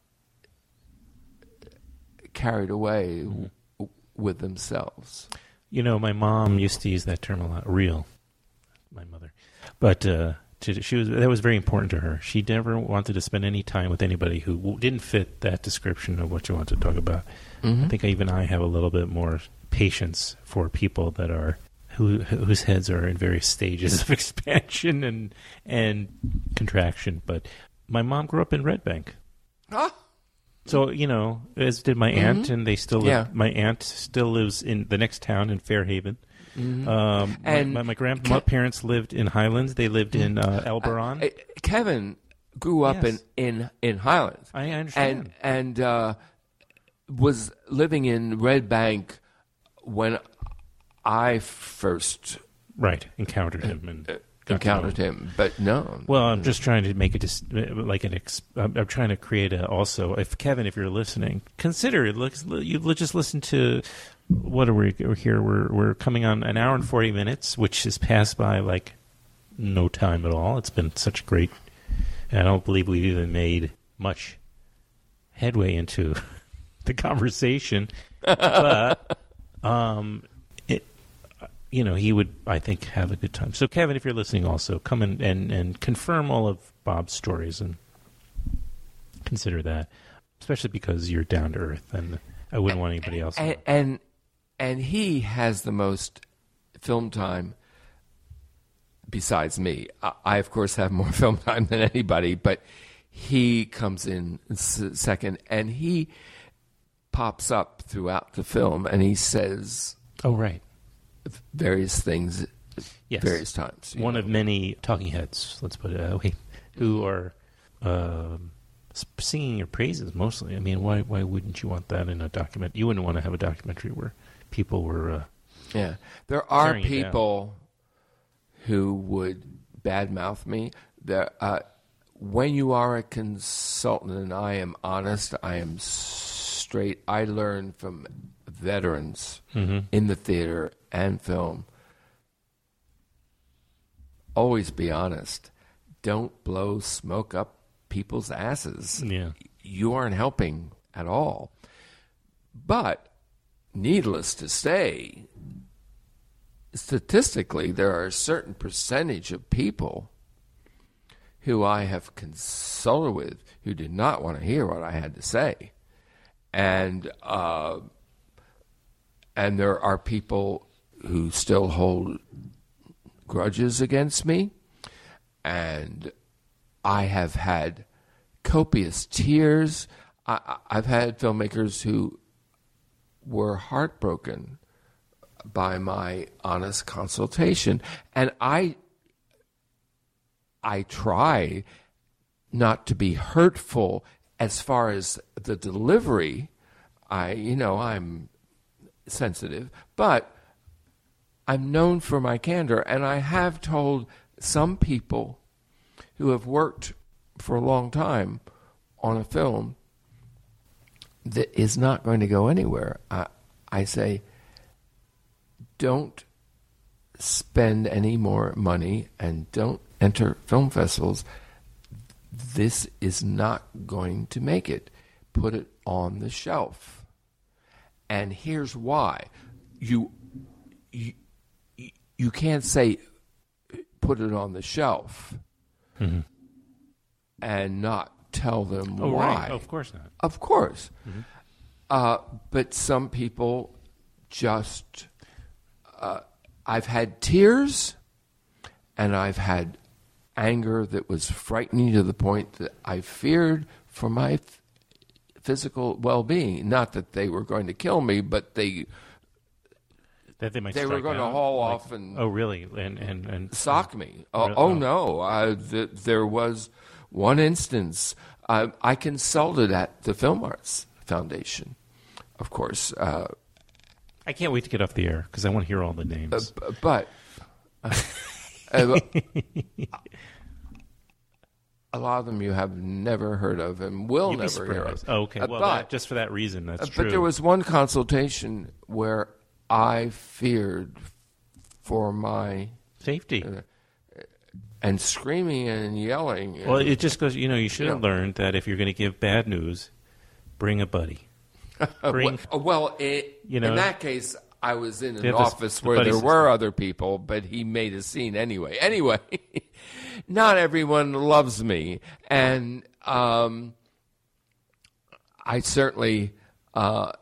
carried away Mm-hmm. w- with themselves. You know, my mom used to use that term a lot. Real, my mother, but uh, to, she was that was very important to her. She never wanted to spend any time with anybody who w- didn't fit that description of what you want to talk about. Mm-hmm. I think even I have a little bit more patience for people that are who whose heads are in various stages of expansion and and contraction. But my mom grew up in Red Bank. Ah. So, you know, as did my aunt, Mhm. and they still live, Yeah. my aunt still lives in the next town in Fairhaven. Mhm. Um, And my, my, my grandparents lived in Highlands. They lived in uh, Elberon. Uh, Kevin grew up Yes. in, in, in Highlands. I understand. And and uh, was living in Red Bank when I first right, encountered him and got to encountered know him. But no. Well, I'm just trying to make it dis- like an. Ex- I'm, I'm trying to create a also. If Kevin, if you're listening, consider it. Look, you just listen to. What are we we're here? We're we're coming on an hour and forty minutes, which has passed by like no time at all. It's been such great. And I don't believe we've even made much headway into the conversation, but um, it. You know, he would, I think, have a good time. So, Kevin, if you're listening also, come in and, and confirm all of Bob's stories and consider that, especially because you're down to earth, and I wouldn't want anybody else. And, and and he has the most film time besides me. I, I, of course, have more film time than anybody, but he comes in s- second, and he pops up throughout the film, and he says Oh, right. various things Yes. various times. you One know. of many talking heads, let's put it that way, who are um, s- singing your praises mostly. I mean, why why wouldn't you want that in a document? You wouldn't want to have a documentary where people were... Uh, Yeah, there are tearing you down. people who would badmouth me. There, uh, when you are a consultant, and I am honest, I am straight. I learn from veterans Mhm. in the theater and film. Always be honest. Don't blow smoke up people's asses. Yeah. You aren't helping at all. But needless to say, statistically, there are a certain percentage of people who I have consulted with who did not want to hear what I had to say. And uh, and there are people who still hold grudges against me. And I have had copious tears. I, I- I've had filmmakers who were heartbroken by my honest consultation, and I I try not to be hurtful as far as the delivery. I you know I'm sensitive, but I'm known for my candor, and I have told some people who have worked for a long time on a film that is not going to go anywhere. I, I say, don't spend any more money and don't enter film festivals. This is not going to make it. Put it on the shelf. And here's why. You, you, you can't say, put it on the shelf Mhm. and not tell them Oh, why. right. Of course not. Of course. Mm-hmm. Uh, but some people just. Uh, I've had tears and I've had anger that was frightening to the point that I feared for my f- physical well being. Not that they were going to kill me, but they. That they might They were strike going to out, haul like- off and Oh, really? And and and sock me. Uh, Really? oh, Oh. no. I, th- there was one instance. Uh, I consulted at the Film Arts Foundation, of course, uh, I can't wait to get off the air because I want to hear all the names. Uh, b- but uh, uh, a lot of them you have never heard of and will You'd be never hear of. surprised. Oh, okay. Uh, Well, but, that, just for that reason, that's uh, true. But there was one consultation where I feared for my safety. uh, and screaming and yelling. Well, and, it just goes. You know, you should you have know. learned that if you're going to give bad news, bring a buddy. Bring, well, well it, you know, in that case, I was in They an have this- office the where buddy there system. were other people, but he made a scene anyway. Anyway, not everyone loves me, and um, I certainly uh,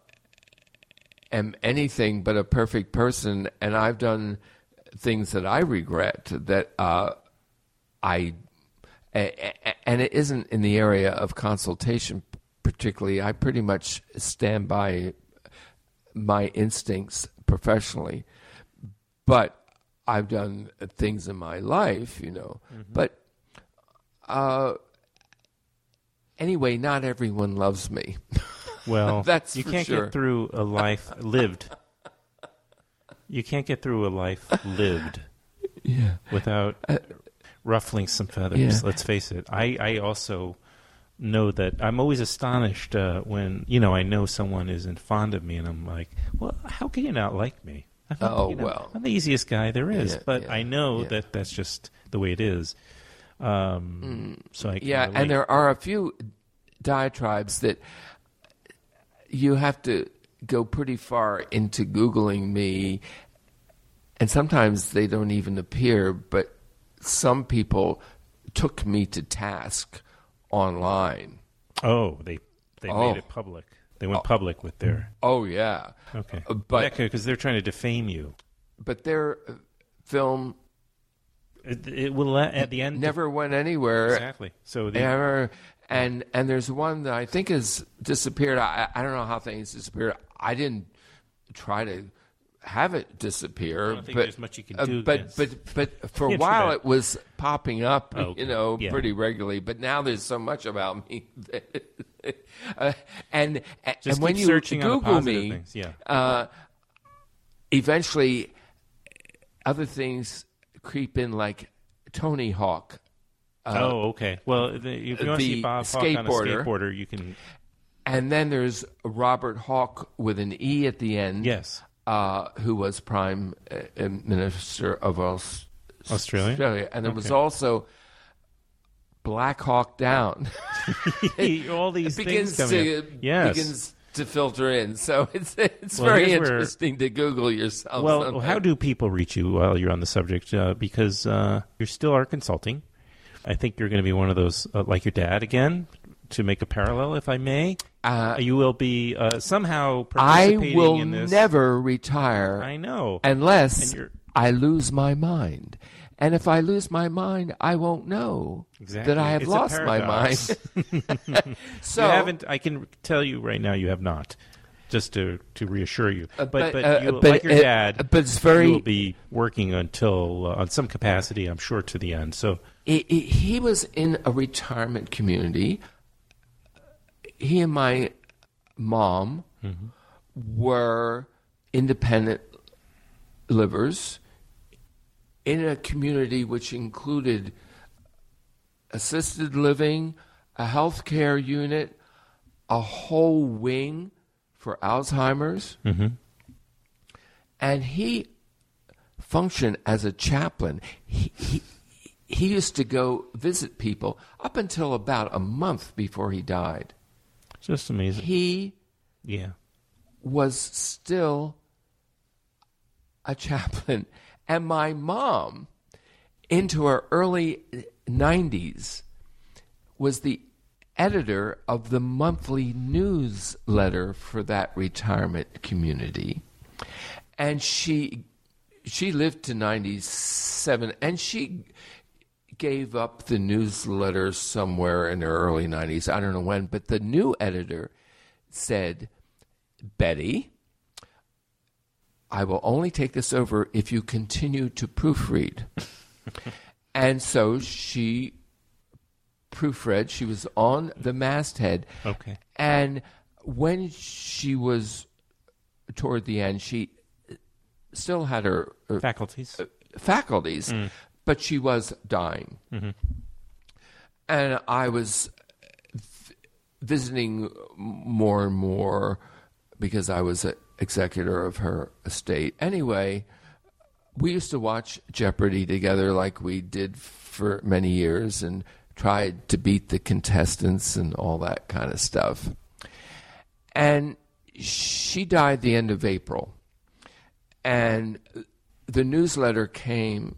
am anything but a perfect person, and I've done things that I regret that uh, I, a- a- and it isn't in the area of consultation particularly. I pretty much stand by my instincts professionally, but I've done things in my life, you know. Mm-hmm. But uh, anyway, not everyone loves me. well, That's you for can't sure. get through a life lived. You can't get through a life lived Yeah. without Uh, ruffling some feathers. yeah. Let's face it. I, I also know that I'm always astonished uh, when, you know, I know someone isn't fond of me, and I'm like, well, how can you not like me? I'm, Oh, you know, well. I'm the easiest guy there is, Yeah, but yeah, I know yeah. that that's just the way it is. Um, so I can Yeah, relate. and there are a few diatribes that you have to go pretty far into Googling me, and sometimes they don't even appear, but some people took me to task online. Oh, they they Oh. made it public. They went public with their Oh, yeah. okay, Uh, but because they're trying to defame you. but their uh, film It, it will let- at the end never went anywhere. exactly. So the, Ever. And and there's one that I think has disappeared. I I don't know how things disappeared. I didn't try to have it disappear. I don't think but, there's much you can uh, do but against but but for a the while internet. it was popping up, Oh, okay. you know, Yeah. pretty regularly. But now there's so much about me. That, uh, and Just and when keep you searching on the Google positive me, things, yeah. uh, eventually other things creep in, like Tony Hawk. oh, okay. Well, the, if you want to see the Bob Hawk on a skateboarder. skateboarder, you can. And then there's Robert Hawke with an E at the end. Yes. Uh, who was Prime uh, Minister of Aus- Australia? Australia. And there was Okay. also Black Hawk Down. All these it begins things coming to up. Yes. begins to filter in. So it's it's Well, very here's where- interesting to Google yourself. Well, sometimes. how do people reach you while you're on the subject? Uh, because uh, you still are consulting. I think you're going to be one of those, uh, like your dad again, to make a parallel, if I may. Uh, you will be uh, somehow I participating will in this. never retire I know. unless And you're- I lose my mind. And if I lose my mind, I won't know Exactly. that I have It's a lost my mind. paradox. So you haven't. I can tell you right now, you have not. Just to, to reassure you, Uh, but but, but, uh, you, but like your it- dad, but it's very- you will be working until uh, on some capacity, I'm sure, to the end. So he, he- he was in a retirement community. He and my mom were independent livers in a community which included assisted living, a healthcare unit, a whole wing for Alzheimer's. And he functioned as a chaplain. He, he, he used to go visit people up until about a month before he died. just amazing. He Yeah. was still a chaplain. And my mom, into her early nineties, was the editor of the monthly newsletter for that retirement community. And she she lived to ninety-seven, and she gave up the newsletter somewhere in the early nineties. I don't know when, but the new editor said, Betty, I will only take this over if you continue to proofread. And so she proofread. She was on the masthead. Okay. And when she was toward the end, she still had her, her Faculties. uh, faculties, Mm. but she was dying. Mm-hmm. And I was v- visiting more and more because I was an executor of her estate. Anyway, we used to watch Jeopardy together like we did for many years and tried to beat the contestants and all that kind of stuff. And she died the end of April. And the newsletter came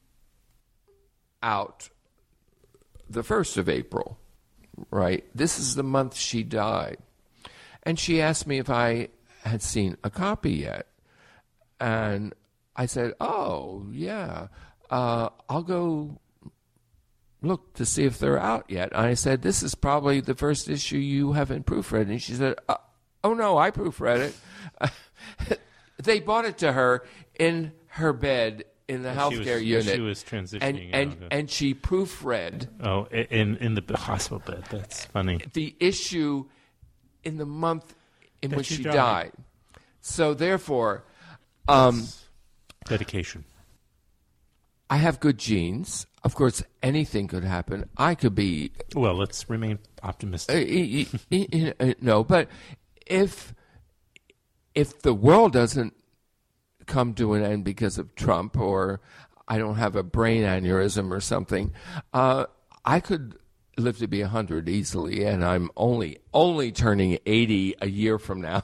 out the first of April, right? This is the month she died. And she asked me if I had seen a copy yet. And I said, oh, yeah, uh, I'll go look to see if they're out yet. And I said, this is probably the first issue you haven't proofread. And she said, uh, oh, no, I proofread it. They bought it to her in her bed in the Well, she healthcare was- unit. she was transitioning And, and, out, okay. and she proofread Oh, i- in in the hospital bed. That's funny. the issue in the month in That which she she died. died. So therefore, um, Dedication. I have good genes. Of course, anything could happen. I could be Well, let's remain uh, optimistic. y- y- y- y- no, but if if the world doesn't come to an end because of Trump, or I don't have a brain aneurysm or something, uh, I could live to be a hundred easily, and I'm only only turning eighty a year from now.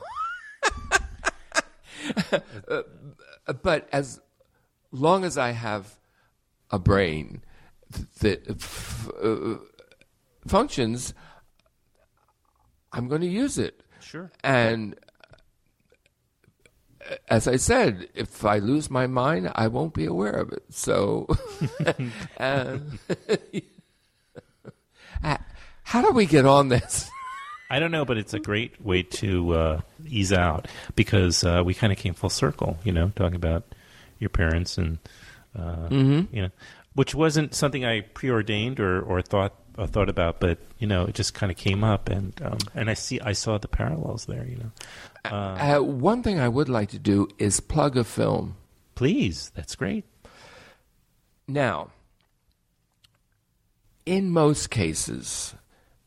Uh, but as long as I have a brain that f- uh, functions, I'm going to use it. Sure. And uh, as I said, if I lose my mind, I won't be aware of it. So, uh, how do we get on this? I don't know, but it's a great way to uh, ease out because uh, we kind of came full circle, you know, talking about your parents and, uh, Mm-hmm. you know, which wasn't something I preordained or, or thought uh, thought about, but you know, it just kind of came up, and um, and I see I saw the parallels there, you know. Uh, Uh, one thing I would like to do is plug a film. please, that's great. Now, in most cases,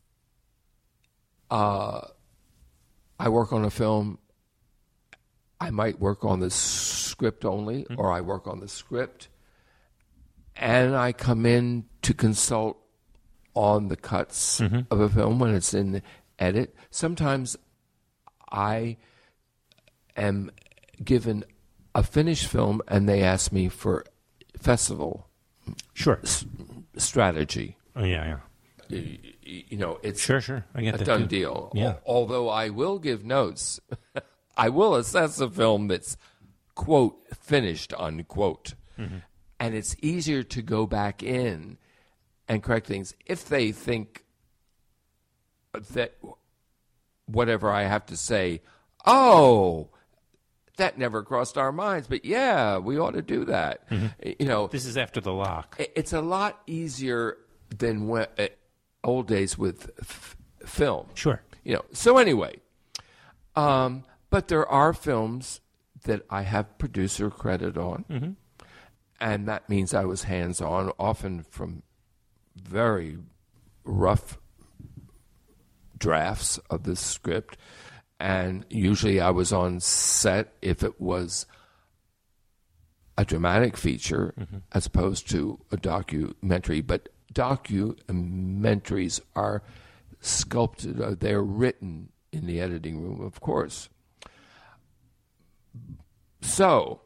uh, I work on a film. I might work on the script only, Mm-hmm. or I work on the script, and I come in to consult on the cuts Mm-hmm. of a film when it's in the edit. Sometimes I am given a finished film, and they ask me for festival Sure. s- strategy. Oh yeah, yeah. Y- y- You know, it's Sure, sure. I get a that done too. deal. Yeah. Al- Although I will give notes, I will assess a film that's quote finished unquote, Mm-hmm. and it's easier to go back in and correct things if they think that whatever I have to say, oh, that never crossed our minds, but yeah, we ought to do that. You know, This is after the lock. it- it's a lot easier than when, uh, old days with f- film. Sure. You know. So anyway, um, but there are films that I have producer credit on, Mm-hmm. and that means I was hands on, often from very rough drafts of the script, and usually I was on set if it was a dramatic feature as opposed to a documentary. But documentaries are sculpted, uh, they're written in the editing room, of course. So,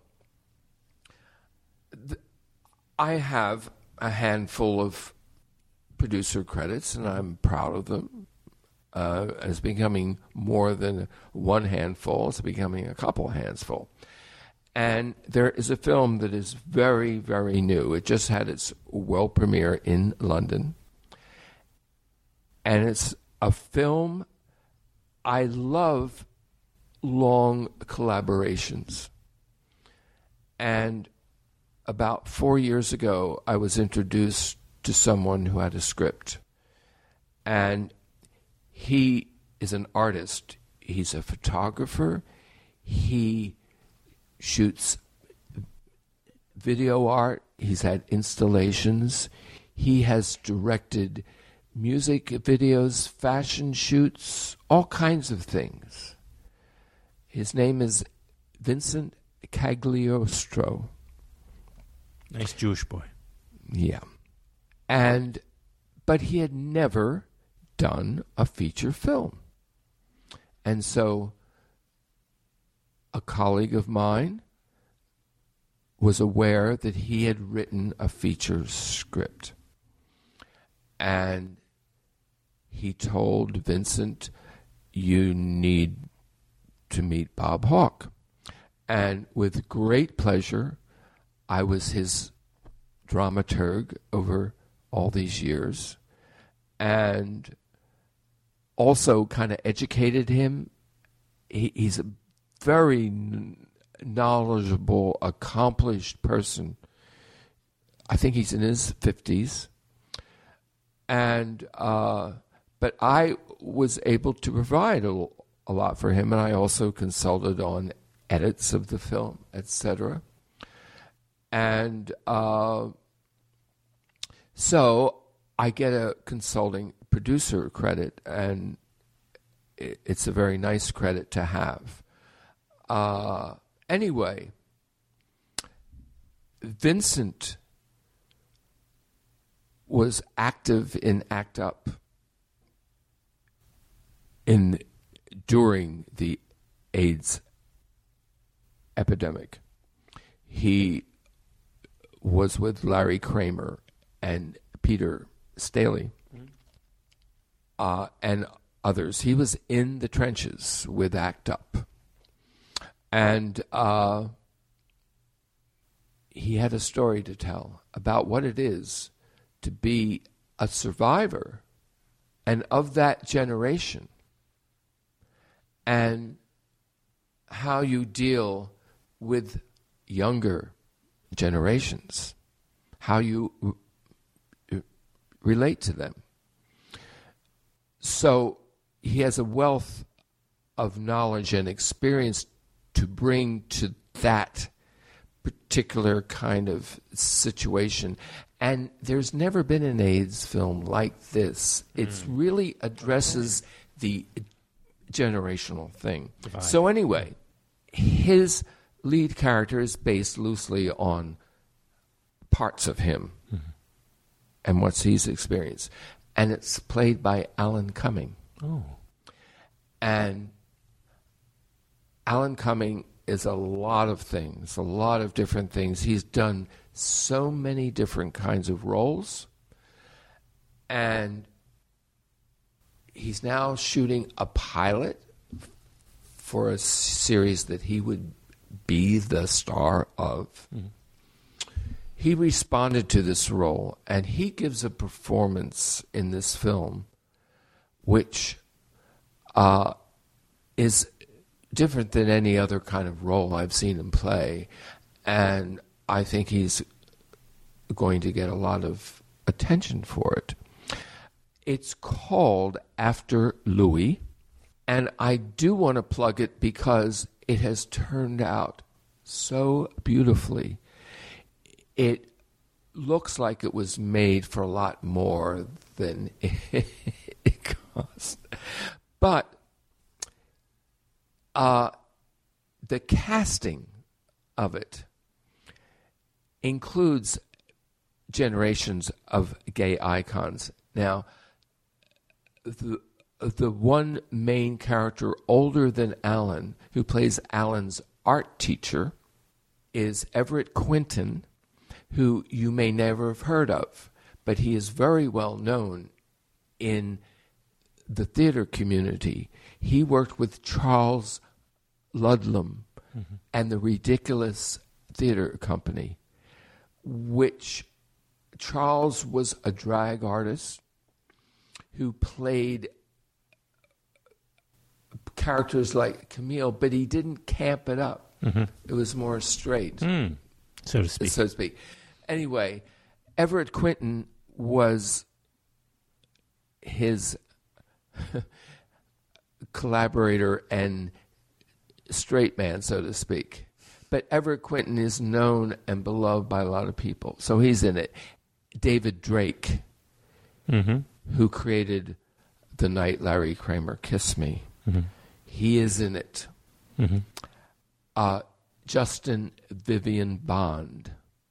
th- I have a handful of producer credits, and I'm proud of them. Uh, it's becoming more than one handful. It's becoming a couple handsful. And there is a film that is very, very new. It just had its world premiere in London. And it's a film, I love long collaborations. And about four years ago, I was introduced to someone who had a script. And he is an artist. He's a photographer. He shoots video art. He's had installations. He has directed music videos, fashion shoots, all kinds of things. His name is Vincent Cagliostro. Nice Jewish boy. Yeah. And, but he had never done a feature film. And so a colleague of mine was aware that he had written a feature script. And he told Vincent, you need to meet Bob Hawke. And with great pleasure, I was his dramaturg over all these years, and also kind of educated him. He, he's a very n- knowledgeable, accomplished person. I think he's in his fifties. And uh, but I was able to provide a, a lot for him, and I also consulted on edits of the film, et cetera. And uh, so I get a consulting producer credit, and it, it's a very nice credit to have. Uh, anyway, Vincent was active in ACT UP in during the AIDS epidemic. He was with Larry Kramer and Peter Staley mm-hmm. uh, and others. He was in the trenches with ACT UP. And uh, he had a story to tell about what it is to be a survivor and of that generation, and how you deal with younger generations, how you r- relate to them. So he has a wealth of knowledge and experience to bring to that particular kind of situation. And there's never been an AIDS film like this. It mm. really addresses the generational thing. Divide. So anyway, his lead character is based loosely on parts of him mm-hmm. and what he's experienced. And it's played by Alan Cumming. Oh. And Alan Cumming is a lot of things, a lot of different things. He's done so many different kinds of roles. And he's now shooting a pilot for a series that he would be the star of. Mm-hmm. He responded to this role, and he gives a performance in this film which uh, is different than any other kind of role I've seen him play. And I think he's going to get a lot of attention for it. It's called After Louis, and I do want to plug it because it has turned out so beautifully. It looks like it was made for a lot more than it cost. But uh, the casting of it includes generations of gay icons. Now, the the one main character older than Alan, who plays Alan's art teacher, is Everett Quinton, who you may never have heard of, but he is very well known in the theater community. He worked with Charles Ludlam mm-hmm. and the Ridiculous Theater Company, which Charles was a drag artist who played characters like Camille, but he didn't camp it up. Mm-hmm. It was more straight, mm, so to speak. So to speak. Anyway, Everett Quinton was his collaborator and straight man, so to speak. But Everett Quinton is known and beloved by a lot of people. So he's in it. David Drake, Mm-hmm. who created The Night Larry Kramer Kissed Me, Mm-hmm. he is in it. Mm-hmm. Uh, Justin Vivian Bond,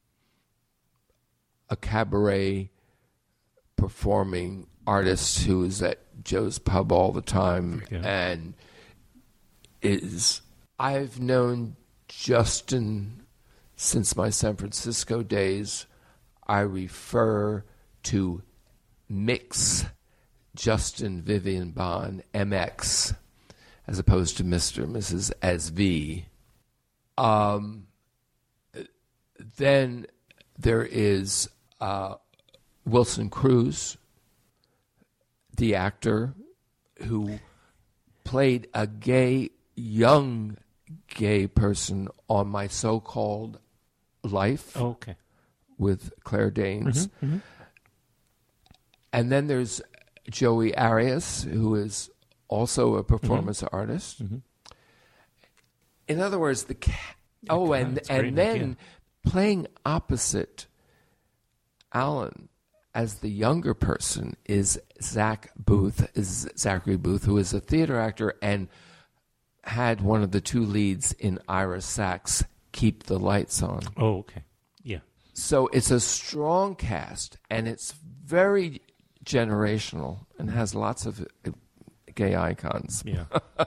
a cabaret performing artist who is at Joe's Pub all the time, Yeah. and is I've known Justin since my San Francisco days. I refer to Mix Justin Vivian Bond, M X, as opposed to Mister and Missus as V. Um, then there is uh, Wilson Cruz, the actor who played a gay, young gay person on My So-Called Life Oh, okay. with Claire Danes. Mm-hmm. Mm-hmm. And then there's Joey Arias, who is also a performance Mm-hmm. artist. Mm-hmm. In other words, the ca- oh, God, and that's a great and then idea. playing opposite Alan as the younger person is Zach Booth, is Zachary Booth, who is a theater actor and had one of the two leads in Ira Sachs' "Keep the Lights On." Oh, okay. Yeah. So it's a strong cast, and it's very generational, and has lots of uh, gay icons. Yeah.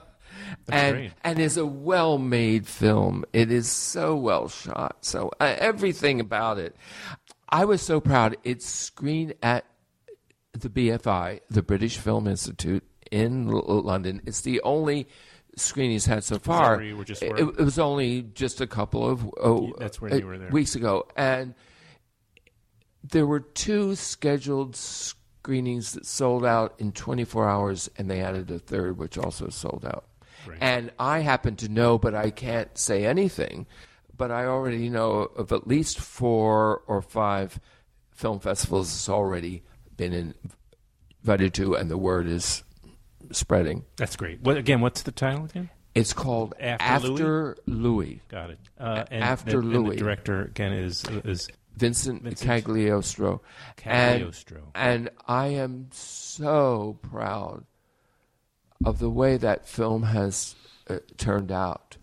and great. and is a well-made film. It is so well shot. So uh, everything about it. I was so proud. It's screened at the B F I, the British Film Institute in L- London. It's the only screening he's had so far. where you were just it, were? it was only just a couple of oh, That's when uh, you were there. weeks ago, and there were two scheduled screenings that sold out in twenty-four hours, and they added a third, which also sold out. Right. And I happen to know, but I can't say anything, but I already know of at least four or five film festivals it's already been in, invited to, and the word is spreading. That's great. What again? What's the title again? It's called After After Louis. Got it. Uh, and After the, and the Louis. director again is is Vincent, Vincent Cagliostro. Cagliostro. And, and I am so proud of the way that film has uh, turned out.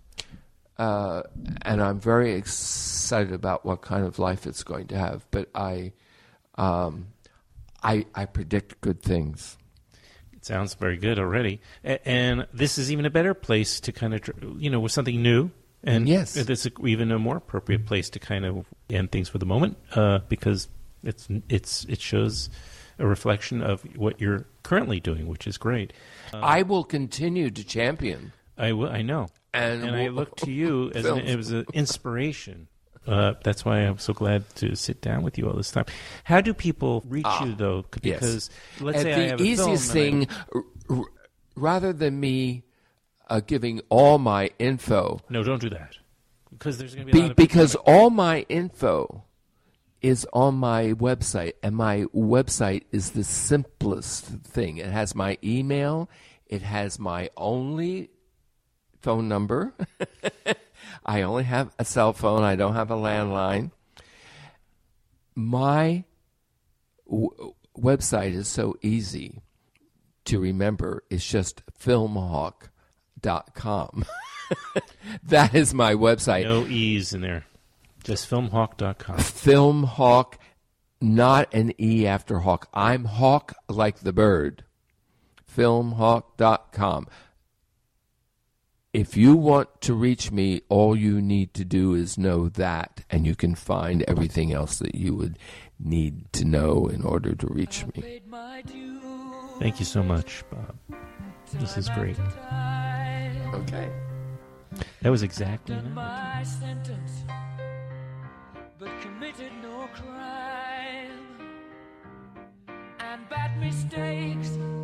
Uh, and I'm very excited about what kind of life it's going to have. But I, um, I, I predict good things. It sounds very good already. A- and this is even a better place to kind of, tr- you know, with something new. And Yes. it's a, even a more appropriate place to kind of end things for the moment uh, because it's it's it shows a reflection of what you're currently doing, which is great. Uh, I will continue to champion. I, w- I know. And, And I look to you as an, Films. it was an inspiration. Uh, that's why I'm so glad to sit down with you all this time. How do people reach Ah, you, though? yes. Because let's And say the I have a easiest film and thing, r- r- rather than me uh, giving all my info, I, no, don't do that. Because there's going to be a be, lot of people because that- all my info is on my website, and my website is the simplest thing. It has my email, it has my only phone number. I only have a cell phone. I don't have a landline. My w- website is so easy to remember. It's just filmhawk dot com. That is my website. no E's in there. Just filmhawk dot com. Filmhawk, not an E after hawk. I'm hawk like the bird. filmhawk dot com. If you want to reach me, all you need to do is know that, and you can find everything else that you would need to know in order to reach me. Thank you so much, Bob. This is great. Okay. That was exactly an hour. my sentence, but committed no crime. And bad mistakes